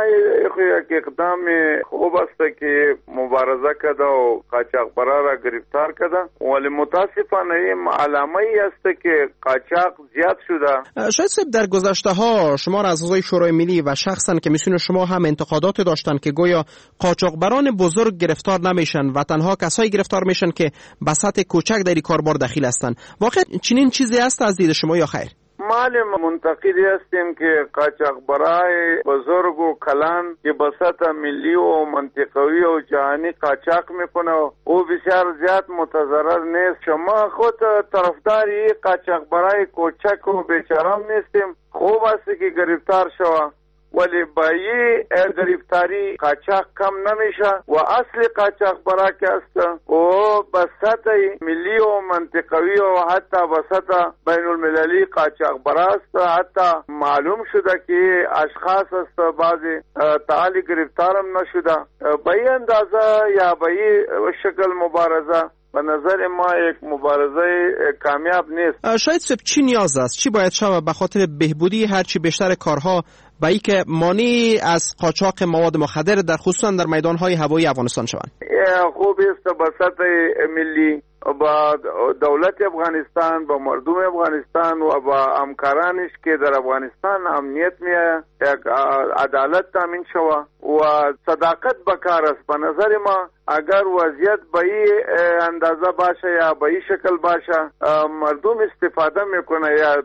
یک اقدام خوب است که مبارزه کرده و قاچاقبرا را گرفتار کرده، ولی متاسفانه این علامه‌ای است که قاچاق زیاد شده. شاید صاحب در گذشته ها شما از اعضای شورای ملی و شخصا کمیسیون شما هم انتقادات داشتن که گویا قاچاقبران بزرگ گرفتار نمیشن و تنها کسایی گرفتار میشن که به سطح کوچک در این کاربار دخیل هستند. واقعا چنین چیزی است از دید شما یا خیر؟ ما منتقدی هستیم که قاچاقبرای بزرگ و کلان که به سطح ملی و منطقوی و جهانی قاچاق میکنه او بسیار زیاد متضرر نیست. شما خود طرفداری قاچاقبرای کوچک و بیچارم نیستیم. خوب است که گرفتار شوه، ولی با این گرفتاری قاچاق کم نمیشه و اصل قاچاقبرا که است و به سطح ملی و منطقوی و حتی به سطح بین المللی قاچاقبرا است. حتی معلوم شده که اشخاص است بعضی تعالی گرفتارم نشده. به این اندازه یا به این شکل مبارزه به نظر ما یک مبارزه کامیاب نیست. شاید سب چی نیاز است؟ چی باید شود به خاطر بهبودی هرچی بیشتر کارها و ای که مانع از قاچاق مواد مخدر در خصوصا در میدانهای هوایی افغانستان شوند؟ خوب است به سطح ملی با دولت افغانستان، با مردم افغانستان و با همکارانش که در افغانستان امنیت میه یک عدالت تامین شوه و صداقت بکار است. به نظر ما اگر وضعیت به این اندازه باشه یا به این شکل باشه مردم استفاده میکنه یا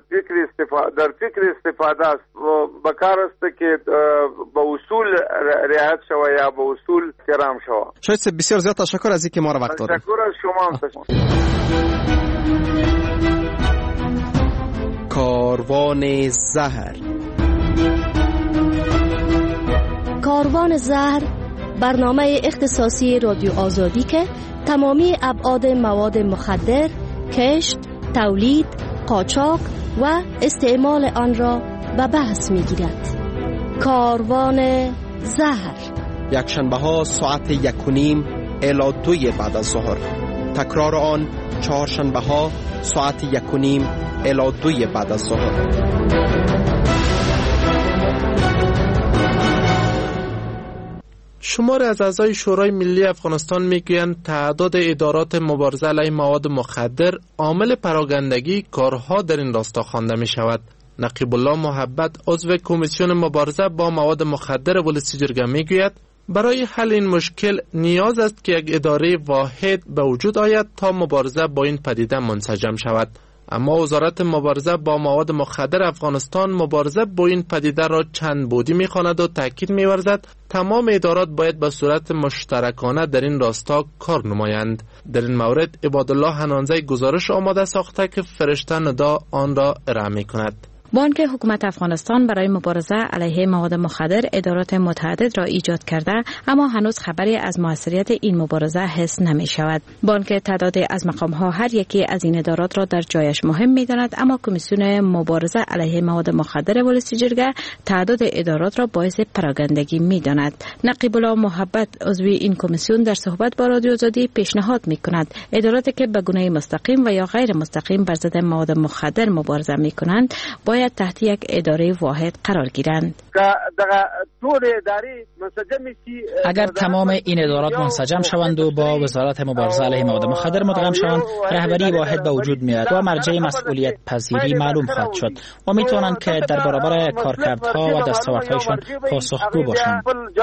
در فکر استفاده است و بکار است که به اصول رعایت شوه یا به اصول احترام شوه. شاید بسیار زیاد تشکر از اینکه ما را وقت دادید. تشکر از شما. کاروان زهر. کاروان زهر برنامه اختصاصی رادیو آزادی که تمامی ابعاد مواد مخدر، کشت، تولید، قاچاق و استعمال آن را به بحث می‌گیرد. کاروان زهر یک شنبه ها ساعت 1:30 الی 2 بعد از ظهر. تکرار آن چهارشنبه ها ساعت 1:30 الی 2 بعد از ظهر. شماری از اعضای شورای ملی افغانستان میگویند تعداد ادارات مبارزه علیه مواد مخدر عامل پراگندگی کارها در این راستا خوانده می شود. نقیب الله محبت عضو کمیسیون مبارزه با مواد مخدر پلیس جرگه میگوید برای حل این مشکل نیاز است که یک اداره واحد به وجود آید تا مبارزه با این پدیده منسجم شود. اما وزارت مبارزه با مواد مخدر افغانستان مبارزه با این پدیده را چند بعدی می‌خواند و تاکید می‌ورزد تمام ادارات باید به صورت مشترکانه در این راستا کار نمایند. در این مورد عبادالله حنانزی گزارش آماده ساخته که فرشته ندا آن را ارائه می‌کند. بانک حکومت افغانستان برای مبارزه علیه مواد مخدر ادارات متعدد را ایجاد کرده، اما هنوز خبری از موثریت این مبارزه حس نمی شود. بانک تعداد از مقام ها هر یکی از این ادارات را در جایش مهم می داند، اما کمیسیون مبارزه علیه مواد مخدر ولسی جرگه تعداد ادارات را باعث پراگندگی می داند. نقیب الله محبت عضوی این کمیسیون در صحبت با رادیو آزادی پیشنهاد می کند اداراتی که به گونه مستقیم و یا غیر مستقیم بر ضد مواد مخدر مبارزه می کنند باید تحت یک اداره واحد قرار گیرند. اگر تمام این ادارات منسجم شوند و با وزارت مبارزه علیه مواد مخدر مدغم شوند، رهبری واحد به وجود میاد و مرجع مسئولیت پذیری معلوم خواهد شد و میتونند که در برابر کارکردها و دستاوردهایشان پاسخگو باشند.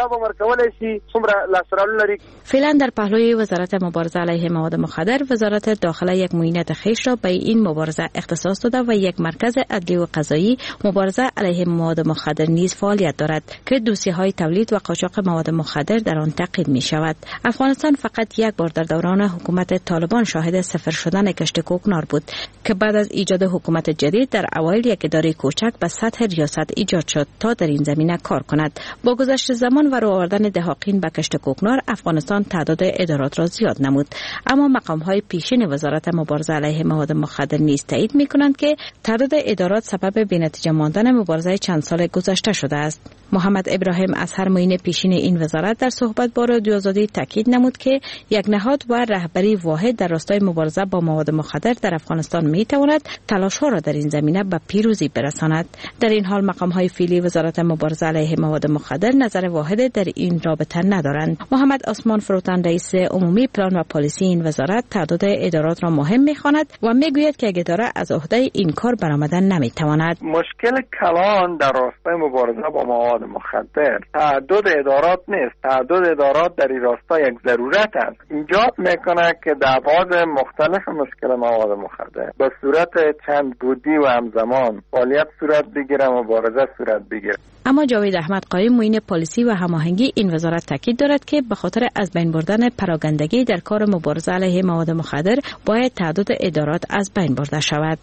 فعلا در پهلوی وزارت مبارزه علیه مواد مخدر، وزارت داخله یک معینت خویش را به این مبارزه اختصاص داده و یک مرکز عدلی و قضایی مبارزه علیه مواد مخدر نیز فعالیت دارد که دوسیه‌های تولید و قاچاق مواد مخدر در آن تعقیب می شود. افغانستان فقط یک بار در دوران حکومت طالبان شاهد صفر شدن کشت کوکنار بود که بعد از ایجاد حکومت جدید در اوایل یک اداره کوچک به سطح ریاست ایجاد شد تا در این زمینه کار کند. با گذشت زمان و رو آوردن دهاقین به کشت کوکنار، افغانستان تعداد ادارات را زیاد نمود، اما مقام‌های پیشین وزارت مبارزه علیه مواد مخدر نیز تایید می‌کنند که تعداد ادارات سبب بی‌نتیجه ماندن مبارزه چند سال گذشته شده است. محمد ابراهیم اظهر معین پیشین این وزارت در صحبت با رادیو آزادی تاکید نمود که یک نهاد و رهبری واحد در راستای مبارزه با مواد مخدر در افغانستان می‌تواند تلاش‌ها را در این زمینه به پیروزی برساند. در این حال مقام‌های فعلی وزارت مبارزه علیه مواد مخدر نظر واحد در این رابطه ندارند. محمد عثمان فروتن رئیس عمومی پلان و پالیسی این وزارت تعداد ادارات را مهم می‌خواند و می‌گوید که اداره از عهده این کار برآمدن نمی‌تواند. مشکل کلان در راستای مبارزه با مواد مخدر تعدد ادارات نیست. تعدد ادارات در این راستا یک ضرورت است. ایجاد میکنه که در ابعاد مختلف مشکل مواد مخدر به صورت چند بودی و همزمان فعالیت صورت بگیره، مبارزه صورت بگیره. اما جاوید احمد قایم معین پالیسی و هماهنگی این وزارت تاکید دارد که به خاطر از بین بردن پراگندگی در کار مبارزه علیه مواد مخدر باید تعداد ادارات از بین برده شود.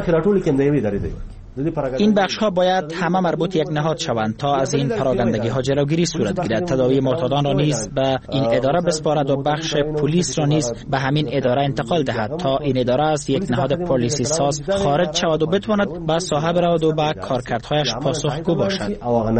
این بخش ها باید همه مربوط یک نهاد شوند تا از این پراگندگی ها جلوگیری صورت گیرد. تداوی معتادان را نیز به این اداره بسپارد و بخش پلیس را نیز به همین اداره انتقال دهد تا این اداره از یک نهاد پلیسی ساز خارج شود و بتواند به صاحب رود و به کارکردهایش پاسخگو باشد.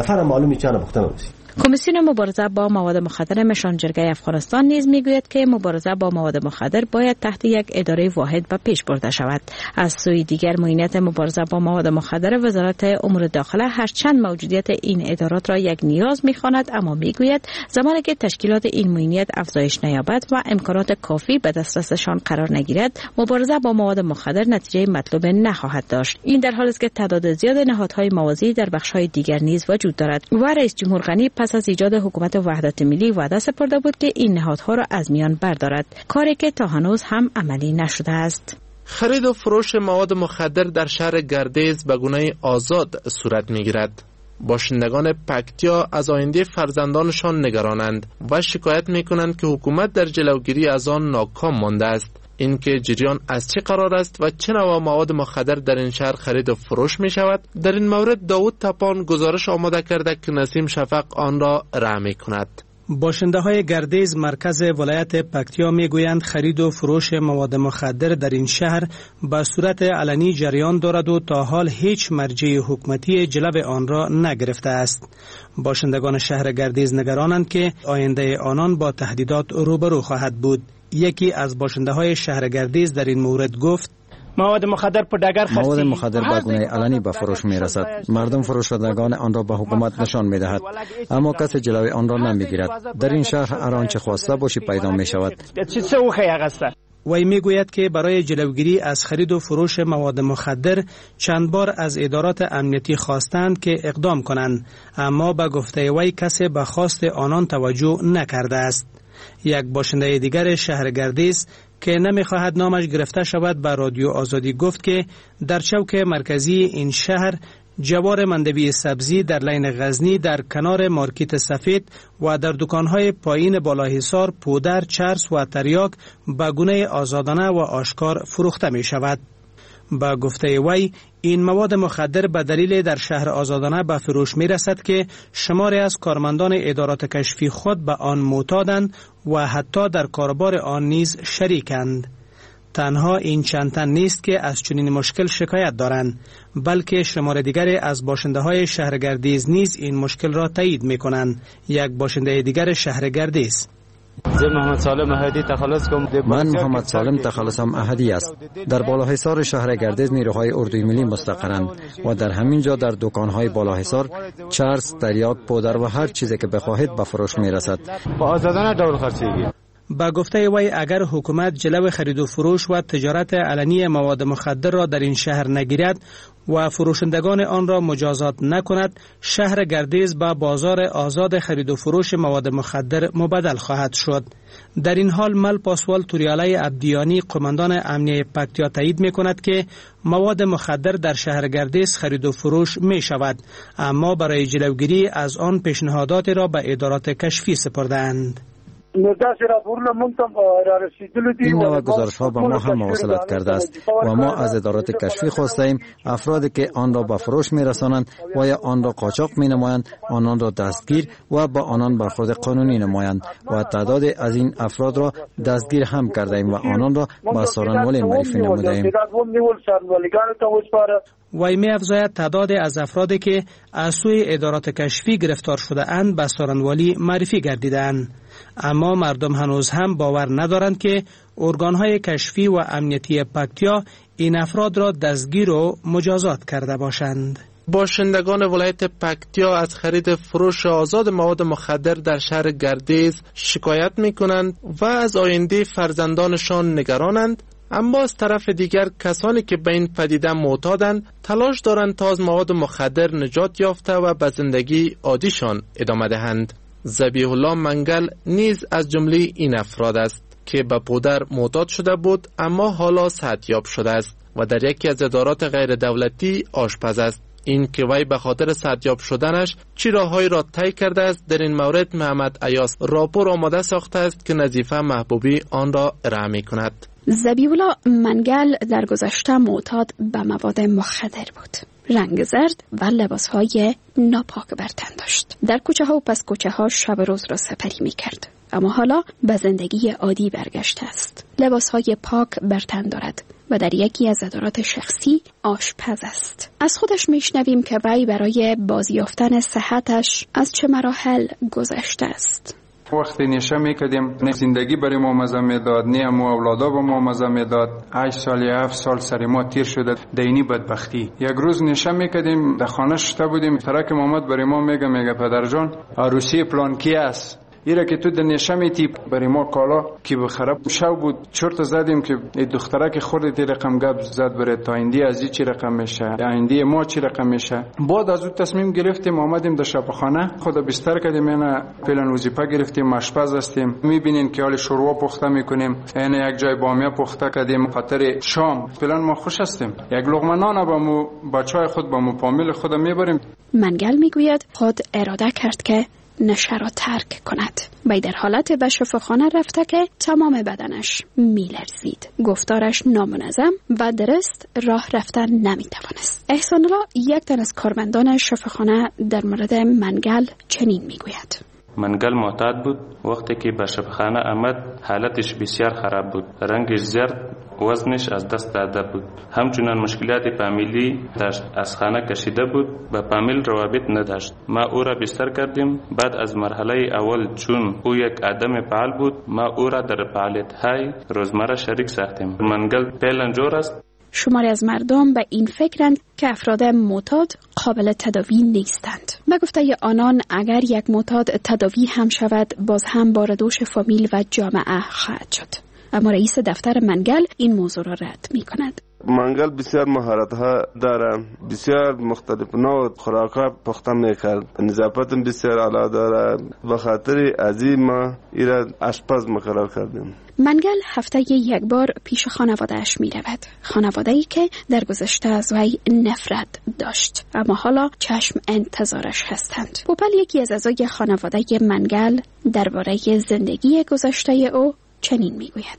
کمیسیون مبارزه با مواد مخدر مشان جرگه افغانستان نیز میگوید که مبارزه با مواد مخدر باید تحت یک اداره واحد به پیش برده شود. از سوی دیگر معینت مبارزه با مواد مخدر وزارت امور داخله هرچند موجودیت این ادارات را یک نیاز میخواند، اما میگوید زمانی که تشکیلات این معینت افزایش نیابد و امکانات کافی به دسترسشان قرار نگیرد، مبارزه با مواد مخدر نتیجه مطلوب نخواهد داشت. این در حالی است که تعداد زیاد نهادهای موازی در بخش‌های دیگر نیز وجود دارد و رئیس جمهور غنی پس از ایجاد حکومت وحدت ملی وعده سپرده بود که این نهادها را از میان بردارد، کاری که تا هنوز هم عملی نشده است. خرید و فروش مواد مخدر در شهر گردیز به گونه آزاد صورت می‌گیرد. باشندگان پکتیا از آینده فرزندانشان نگرانند و شکایت می‌کنند که حکومت در جلوگیری از آن ناکام مانده است. اینکه جریان از چه قرار است و چه نوع مواد مخدر در این شهر خرید و فروش می شود، در این مورد داود تپان گزارش آماده کرده که نسیم شفق آن را رعا می کند. باشنده های گردیز مرکز ولایت پکتیا می گویند خرید و فروش مواد مخدر در این شهر به صورت علنی جریان دارد و تا حال هیچ مرجع حکومتی جلب آن را نگرفته است. باشندگان شهر گردیز نگرانند که آینده آنان با تهدیدات روبرو خواهد بود. یکی از باشنده های شهر گردیز در این مورد گفت: مواد مخدر به گونه علنی به فروش می رسد. مردم فروشندگان آن را به حکومت نشان می دهد، اما کسی جلوی آن را نمی گیرد. در این شهر هر آنچه خواسته باشی پیدا می شود. وی می گوید که برای جلوگیری از خرید و فروش مواد مخدر چند بار از ادارات امنیتی خواستند که اقدام کنند، اما به گفته وی کسی به خواست آنان توجه نکرده است. یک باشنده دیگر شهر گردیز که نمیخواهد نامش گرفته شود به رادیو آزادی گفت که در چوک مرکزی این شهر جوار مندوی سبزی در لین غزنی در کنار مارکت سفید و در دکانهای پایین بالاحصار پودر، چرس و تریاک به گونه آزادانه و آشکار فروخته می شود. با گفته وی این مواد مخدر به دلیل در شهر آزادانه به فروش می رسد که شماری از کارمندان ادارات کشفی خود به آن معتادند و حتی در کاربار آن نیز شریکند. تنها این چند تن نیست که از چنین مشکل شکایت دارند، بلکه شمار دیگری از باشنده های شهر گردیز نیز این مشکل را تایید می کنند. یک باشنده دیگر شهر گردیز: من محمد سالم تخلصم احدی است. در بالاحصار شهر گردیز نیروهای اردوی ملی مستقرند و در همین جا در دکانهای بالاحصار چرس، تریاک، پودر و هر چیزی که بخواهید به فروش می رسد. با گفته وی اگر حکومت جلو خرید و فروش و تجارت علنی مواد مخدر را در این شهر نگیرد و فروشندگان آن را مجازات نکند، شهر گردیز به بازار آزاد خرید و فروش مواد مخدر مبدل خواهد شد. در این حال مل پاسوال توریالی عبدیانی قماندان امنیه پکتیا تایید می کند که مواد مخدر در شهر گردیز خرید و فروش می شود، اما برای جلوگیری از آن پیشنهاداتی را به ادارات کشفی سپردند. این نوع گزارش ها با ما هم مواصلت کرده است و ما از ادارات کشفی خواسته ایم افرادی که آن را به فروش می رسانند و یا آن را قاچاق می نمایند آنان را دستگیر و با آنان برخورد قانونی نمایند و تعداد از این افراد را دستگیر هم کرده ایم و آنان را به سارنوالی معرفی نموده ایم. وی می افزاید تعداد از افرادی که از سوی ادارات کشفی گرفتار شده اند به سارنوالی معرفی گردیدند، اما مردم هنوز هم باور ندارند که ارگانهای کشفی و امنیتی پکتیا این افراد را دستگیر و مجازات کرده باشند. باشندگان ولایت پکتیا از خرید فروش آزاد مواد مخدر در شهر گردیز شکایت می کنند و از آینده فرزندانشان نگرانند، اما از طرف دیگر کسانی که به این پدیده معتادند تلاش دارند تا از مواد مخدر نجات یافته و به زندگی عادیشان ادامه دهند. ذبیح الله منگل نیز از جمله این افراد است که به پودر معتاد شده بود اما حالا صحتیاب شده است و در یکی از ادارات غیر دولتی آشپز است. این که وی به خاطر صحتیاب شدنش چه راههایی را طی کرده است در این مورد محمد ایاس راپور آماده ساخته است که نظیفه محبوبی آن را ارائه می‌کند. ذبیح الله منگل در گذشته معتاد به مواد مخدر بود. رنگ زرد و لباسهای ناپاک بر تن داشت. در کوچه ها و پس کوچه ها شب روز را سپری می کرد. اما حالا به زندگی عادی برگشته است. لباسهای پاک بر تن دارد و در یکی از ادارات شخصی آشپز است. از خودش میشنویم که وی برای بازیافتن صحتش از چه مراحل گذشته است. وقتی نشه میکردیم زندگی برای ما مزه میداد، نه ما اولادا به ما مزه میداد. 8 سال یا 7 سال سر ما تیر شده دینی بدبختی. یک روز نشه میکردیم در خانه شته بودیم، ترک محمد برای ما میگه پدرجان عروسی پلان کی است؟ ایره که تو دنیشه میتی برای ما کالا که بخرب شو بود چرت زدیم که دختره که خورده تی رقم گب زد بره تا ایندی از چی رقم میشه، ایندی ما چی رقم میشه. بعد از اون تصمیم گرفتیم آمدیم در شبخانه خود بستر کردیم، اینا فعلا وظیفه گرفتیم، آشپز هستیم. میبینین که حال شوروا پخته میکنیم، اینا یک جای بامیه پخته کردیم خاطر شام. فعلا ما خوش هستیم، یک لقمه نان با مو بچهای خود با مو فامیل خود میبریم. منگل میگوید خود اراده کرد که نشه را ترک کند. وی در حالت به شفاخانه رفته که تمام بدنش میلرزید. گفتارش نامنظم و درست راه رفتن نمیتوانست. احسان الله یک تن از کارمندان شفاخانه در مورد منگل چنین میگوید: منگل معتاد بود. وقتی که به شفاخانه آمد حالتش بسیار خراب بود، رنگش زرد، وزنش از دست داده بود. همچنان مشکلات فامیلی داشت، از خانه کشیده بود، با فامیل روابط نداشت. ما او را بستر کردیم. بعد از مرحله اول چون او یک آدم فعال بود، ما او را در فعالیت‌های روزمره شریک ساختیم. منگل فعلا جور است. شماری از مردم به این فکرند که افراد معتاد قابل تداوی نیستند. به گفته آنان اگر یک معتاد تداوی هم شود باز هم باردوش فامیل و جامعه خواهد شد. اما رئیس دفتر منگل این موضوع را رد می کند. منگل بسیار مهارت ها داره، بسیار مختلف نوع خوراک ها پخته میکرد، نظافت بسیار عالی داره. به خاطر ازی ما ایرا آشپز مقرر کردیم. منگل هفته یک بار پیش خانواده‌اش می رود. خانواده‌ای که در گذشته از وی نفرت داشت، اما حالا چشم انتظارش هستند. بوپل یکی از اعضای خانواده منگل درباره زندگی گذشته او چنین میگوید: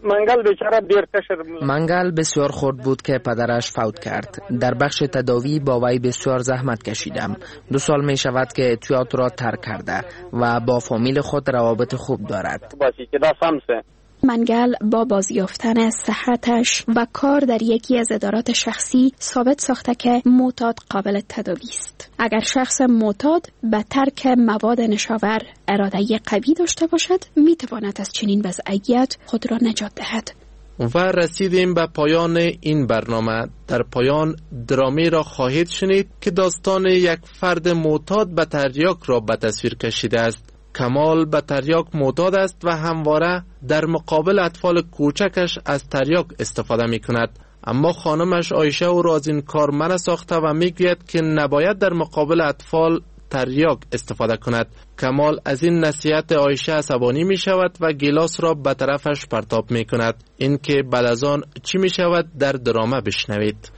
منگل بیچاره دیرتر منگل بسیار خرد بود که پدرش فوت کرد. در بخش تداوی با وی بسیار زحمت کشیدم. 2 سال می شود که تئاتر را ترک کرده و با فامیل خود روابط خوب دارد. منگل با بازیافتن صحتش و کار در یکی از ادارات شخصی ثابت ساخته که معتاد قابل تداوی است. اگر شخص معتاد به ترک مواد نشاور اراده قوی داشته باشد، می تواند از چنین وضعیت خود را نجات دهد. و رسیدیم به پایان این برنامه. در پایان درامی را خواهید شنید که داستان یک فرد معتاد به تریاک را به تصویر کشیده است. کمال به تریاک معتاد است و همواره در مقابل اطفال کوچکش از تریاک استفاده می کند. اما خانمش عایشه او را از این کار منع ساخته و می گوید که نباید در مقابل اطفال تریاک استفاده کند. کمال از این نصیحت عایشه عصبانی می شود و گیلاس را به طرفش پرتاب می کند. این که بعد از آن چی می شود در درامه بشنوید.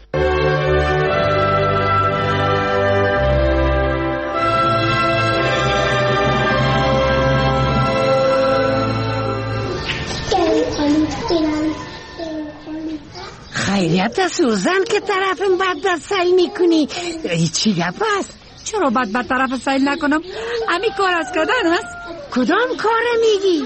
خیریت سوزن که طرفم بد سیل میکنی. چی گپ است؟ چرا بد طرف سیل نکنم؟ امی کار از کردن است؟ کدام کار میگی؟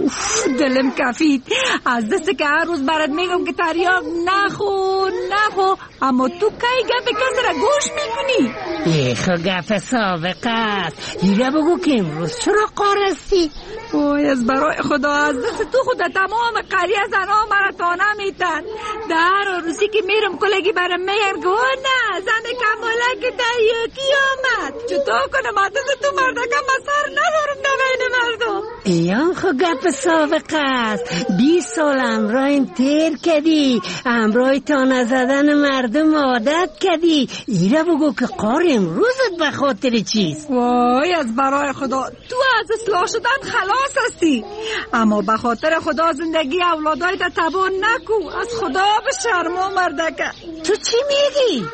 دلم کفید از دست که هر روز برات میگم که تریاک نخو اما تو کی گپ کسی را گوش میکنی؟ خو گپ سابقه است. دیگه بگو که امروز چرا قارستی؟ وای از برای خدا از دست تو خود تمام قریه زنها مرا تانه میتن. در روزی که میرم کلگی برم میگن که نه زن کماله که تریاکی آمد. چطور کنم از دست تو مردکم مسار ندارم نبین مردم. ایام خو گپ سابقه است. 20 سال امراین تیر کردی، امرای تانه زدن مردم عادت کردی. ایره بگو که قار امروزت به خاطر چیست؟ وای از برای خدا تو از اصلاح شدن خلاص هستی، اما به خاطر خدا زندگی اولادای تا تباه نکو. از خدا به شرما مردکه. تو چی میگی؟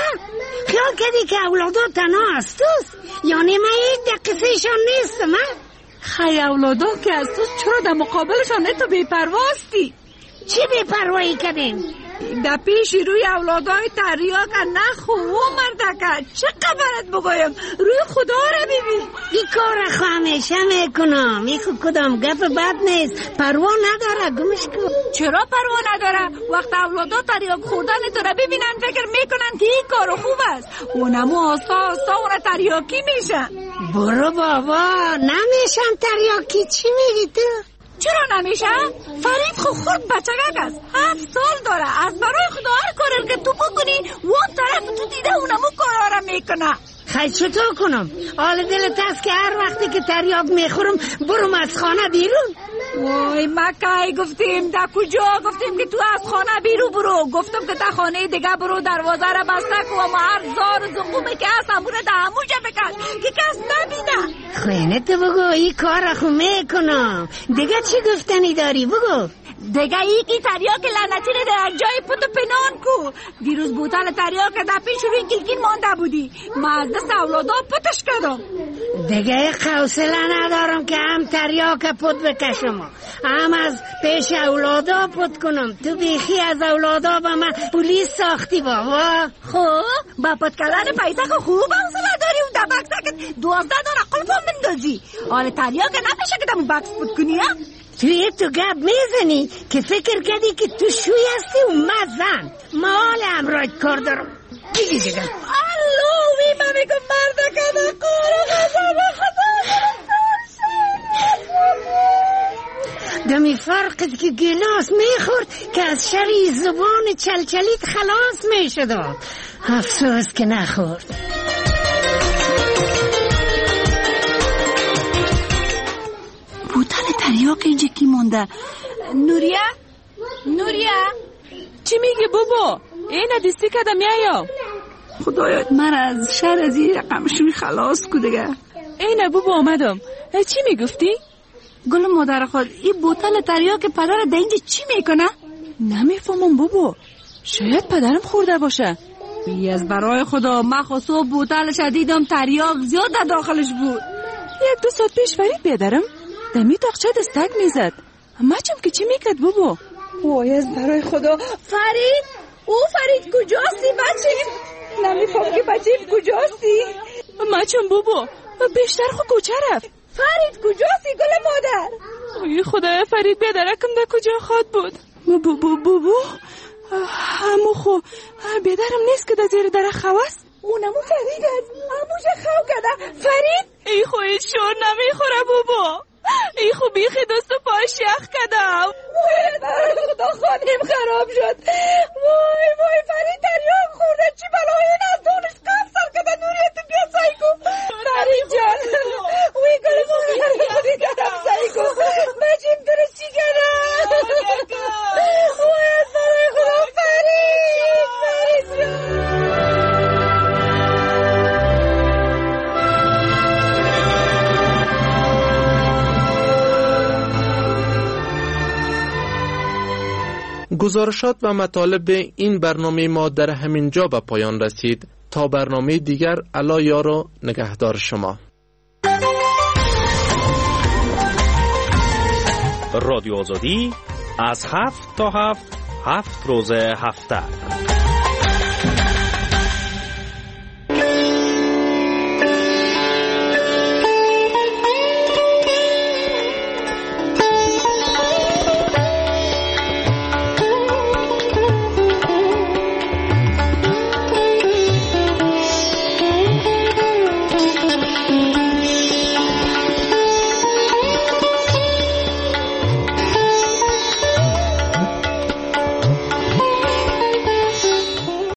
خیال کردی که اولادا تنها از توست؟ یعنی من این دقیقشان نیستم؟ خی اولادا که از توست چرا در مقابلشان تو بی‌پرواستی؟ چی بی‌پروایی کردیم؟ در پیش روی اولادای تریاک نخو مردکه. چه قبرت بگویم؟ روی خدا را ببین. این کار خو همیشه میکنم. این خو کدام گپ بد نیست. پروا نداره گمش کن. چرا پروا نداره؟ وقت اولادا تریاک خوردن تو را ببینن فکر میکنن که این کار خوب است. اونمو آستا اونا تریاکی میشن. برو بابا نمیشن تریاکی. چی میگی تو؟ چرا نمیشه؟ فرید خود بچگک است. 7 سال داره. از برای خدا هر کاری که تو بکنی اون طرف تو دیده اونمو کارا را میکنه. خیلی چطور کنم؟ حال دلت هست که هر وقتی که تریاک میخورم برم از خانه بیرون؟ وای مکای گفتیم در کجا گفتیم که تو از خانه بیرون برو. گفتم که تا خانه دیگه برو دروازه را بسته کن و هر زار و زقومی که هست همونه در همونجا بکن که کس نبینه. خوینه تو بگو این کار خو میکنم. دیگه چی گفتنی داری بگو؟ دیگه یکی تریاک لعنتی رو در جای پتو پنهان کو. دیروز بوتل تریاک در پیش روی کلکین مانده بودی. من از دست اولادا پتش کردم. دیگه حوصله ندارم که هم تریاک پت بکشم هم از پیش اولادا پت کنم. تو بیخی از اولادا با من پولیس ساختی بابا. خب با پت کردن پیسه خوب حوصله داری و در بکسه 12 دانه قلب هم بندازی. حال تریاک نپشه که دمو بکس پت کنی ها؟ توی تو گپ میزنی که فکر کردی که تو شوی هستی و من زن. ما حال امراج کار دارم. دیگه الوی من میگم مرد که بقارو دمی فرقت که گلاس میخورد که از شری زبان چلچلیت خلاص میشد. افسوس که نخورد. بوتل تریاک اینجا کی مونده؟ نوریا چی میگی بابا؟ اینه دستی کدم یا خدایا من از شر از این رقمشوی خلاص کو دیگه. اینه بابا آمدم. چی میگفتی؟ گل مادر خود این بوتل تریاک پدر ده اینجا چی میکنه؟ نمیفهمم بابا. شاید پدرم خورده باشه. از برای خدا من خصوص بوتلش دیدم تریاک زیاد در داخلش بود. 1-2 ساعت پیش فرید بیادرم دمی داغچه دستک میزد. اما چم که چی میکرد بابا؟ وایز برای خدا. فرید، او فرید کجاستی بچه؟ نمیفهم که بچه کجاستی؟ مچم بابا بیشتر خو کجا رفت؟ فرید کجاستی گل مادر؟ اوی خدا فرید بیادرکم در کجا خواد بود؟ بابا همو خو بیادرم نیست که در زیر در خواست؟ اونمو فرید است، هموشه خو کده. فرید ای خو این شور نمیخوره بابا، ای خو بیخی دست و پای شخ کدم. وای برای خدا خانیم خراب شد. وای فرید تریاق خورده، چی بلای این از دونش کم سر کده. نوریت بیا سعی کن فرید جان. وی گل مادر خودی کدم سعی کن. بچیم درست چی کدم. وای برای خدا فرید جان. گزارشات و مطالب این برنامه ما در همین جا به پایان رسید. تا برنامه دیگر، الا یار و نگهدار شما. رادیو آزادی از 7 تا 7 روز هفته.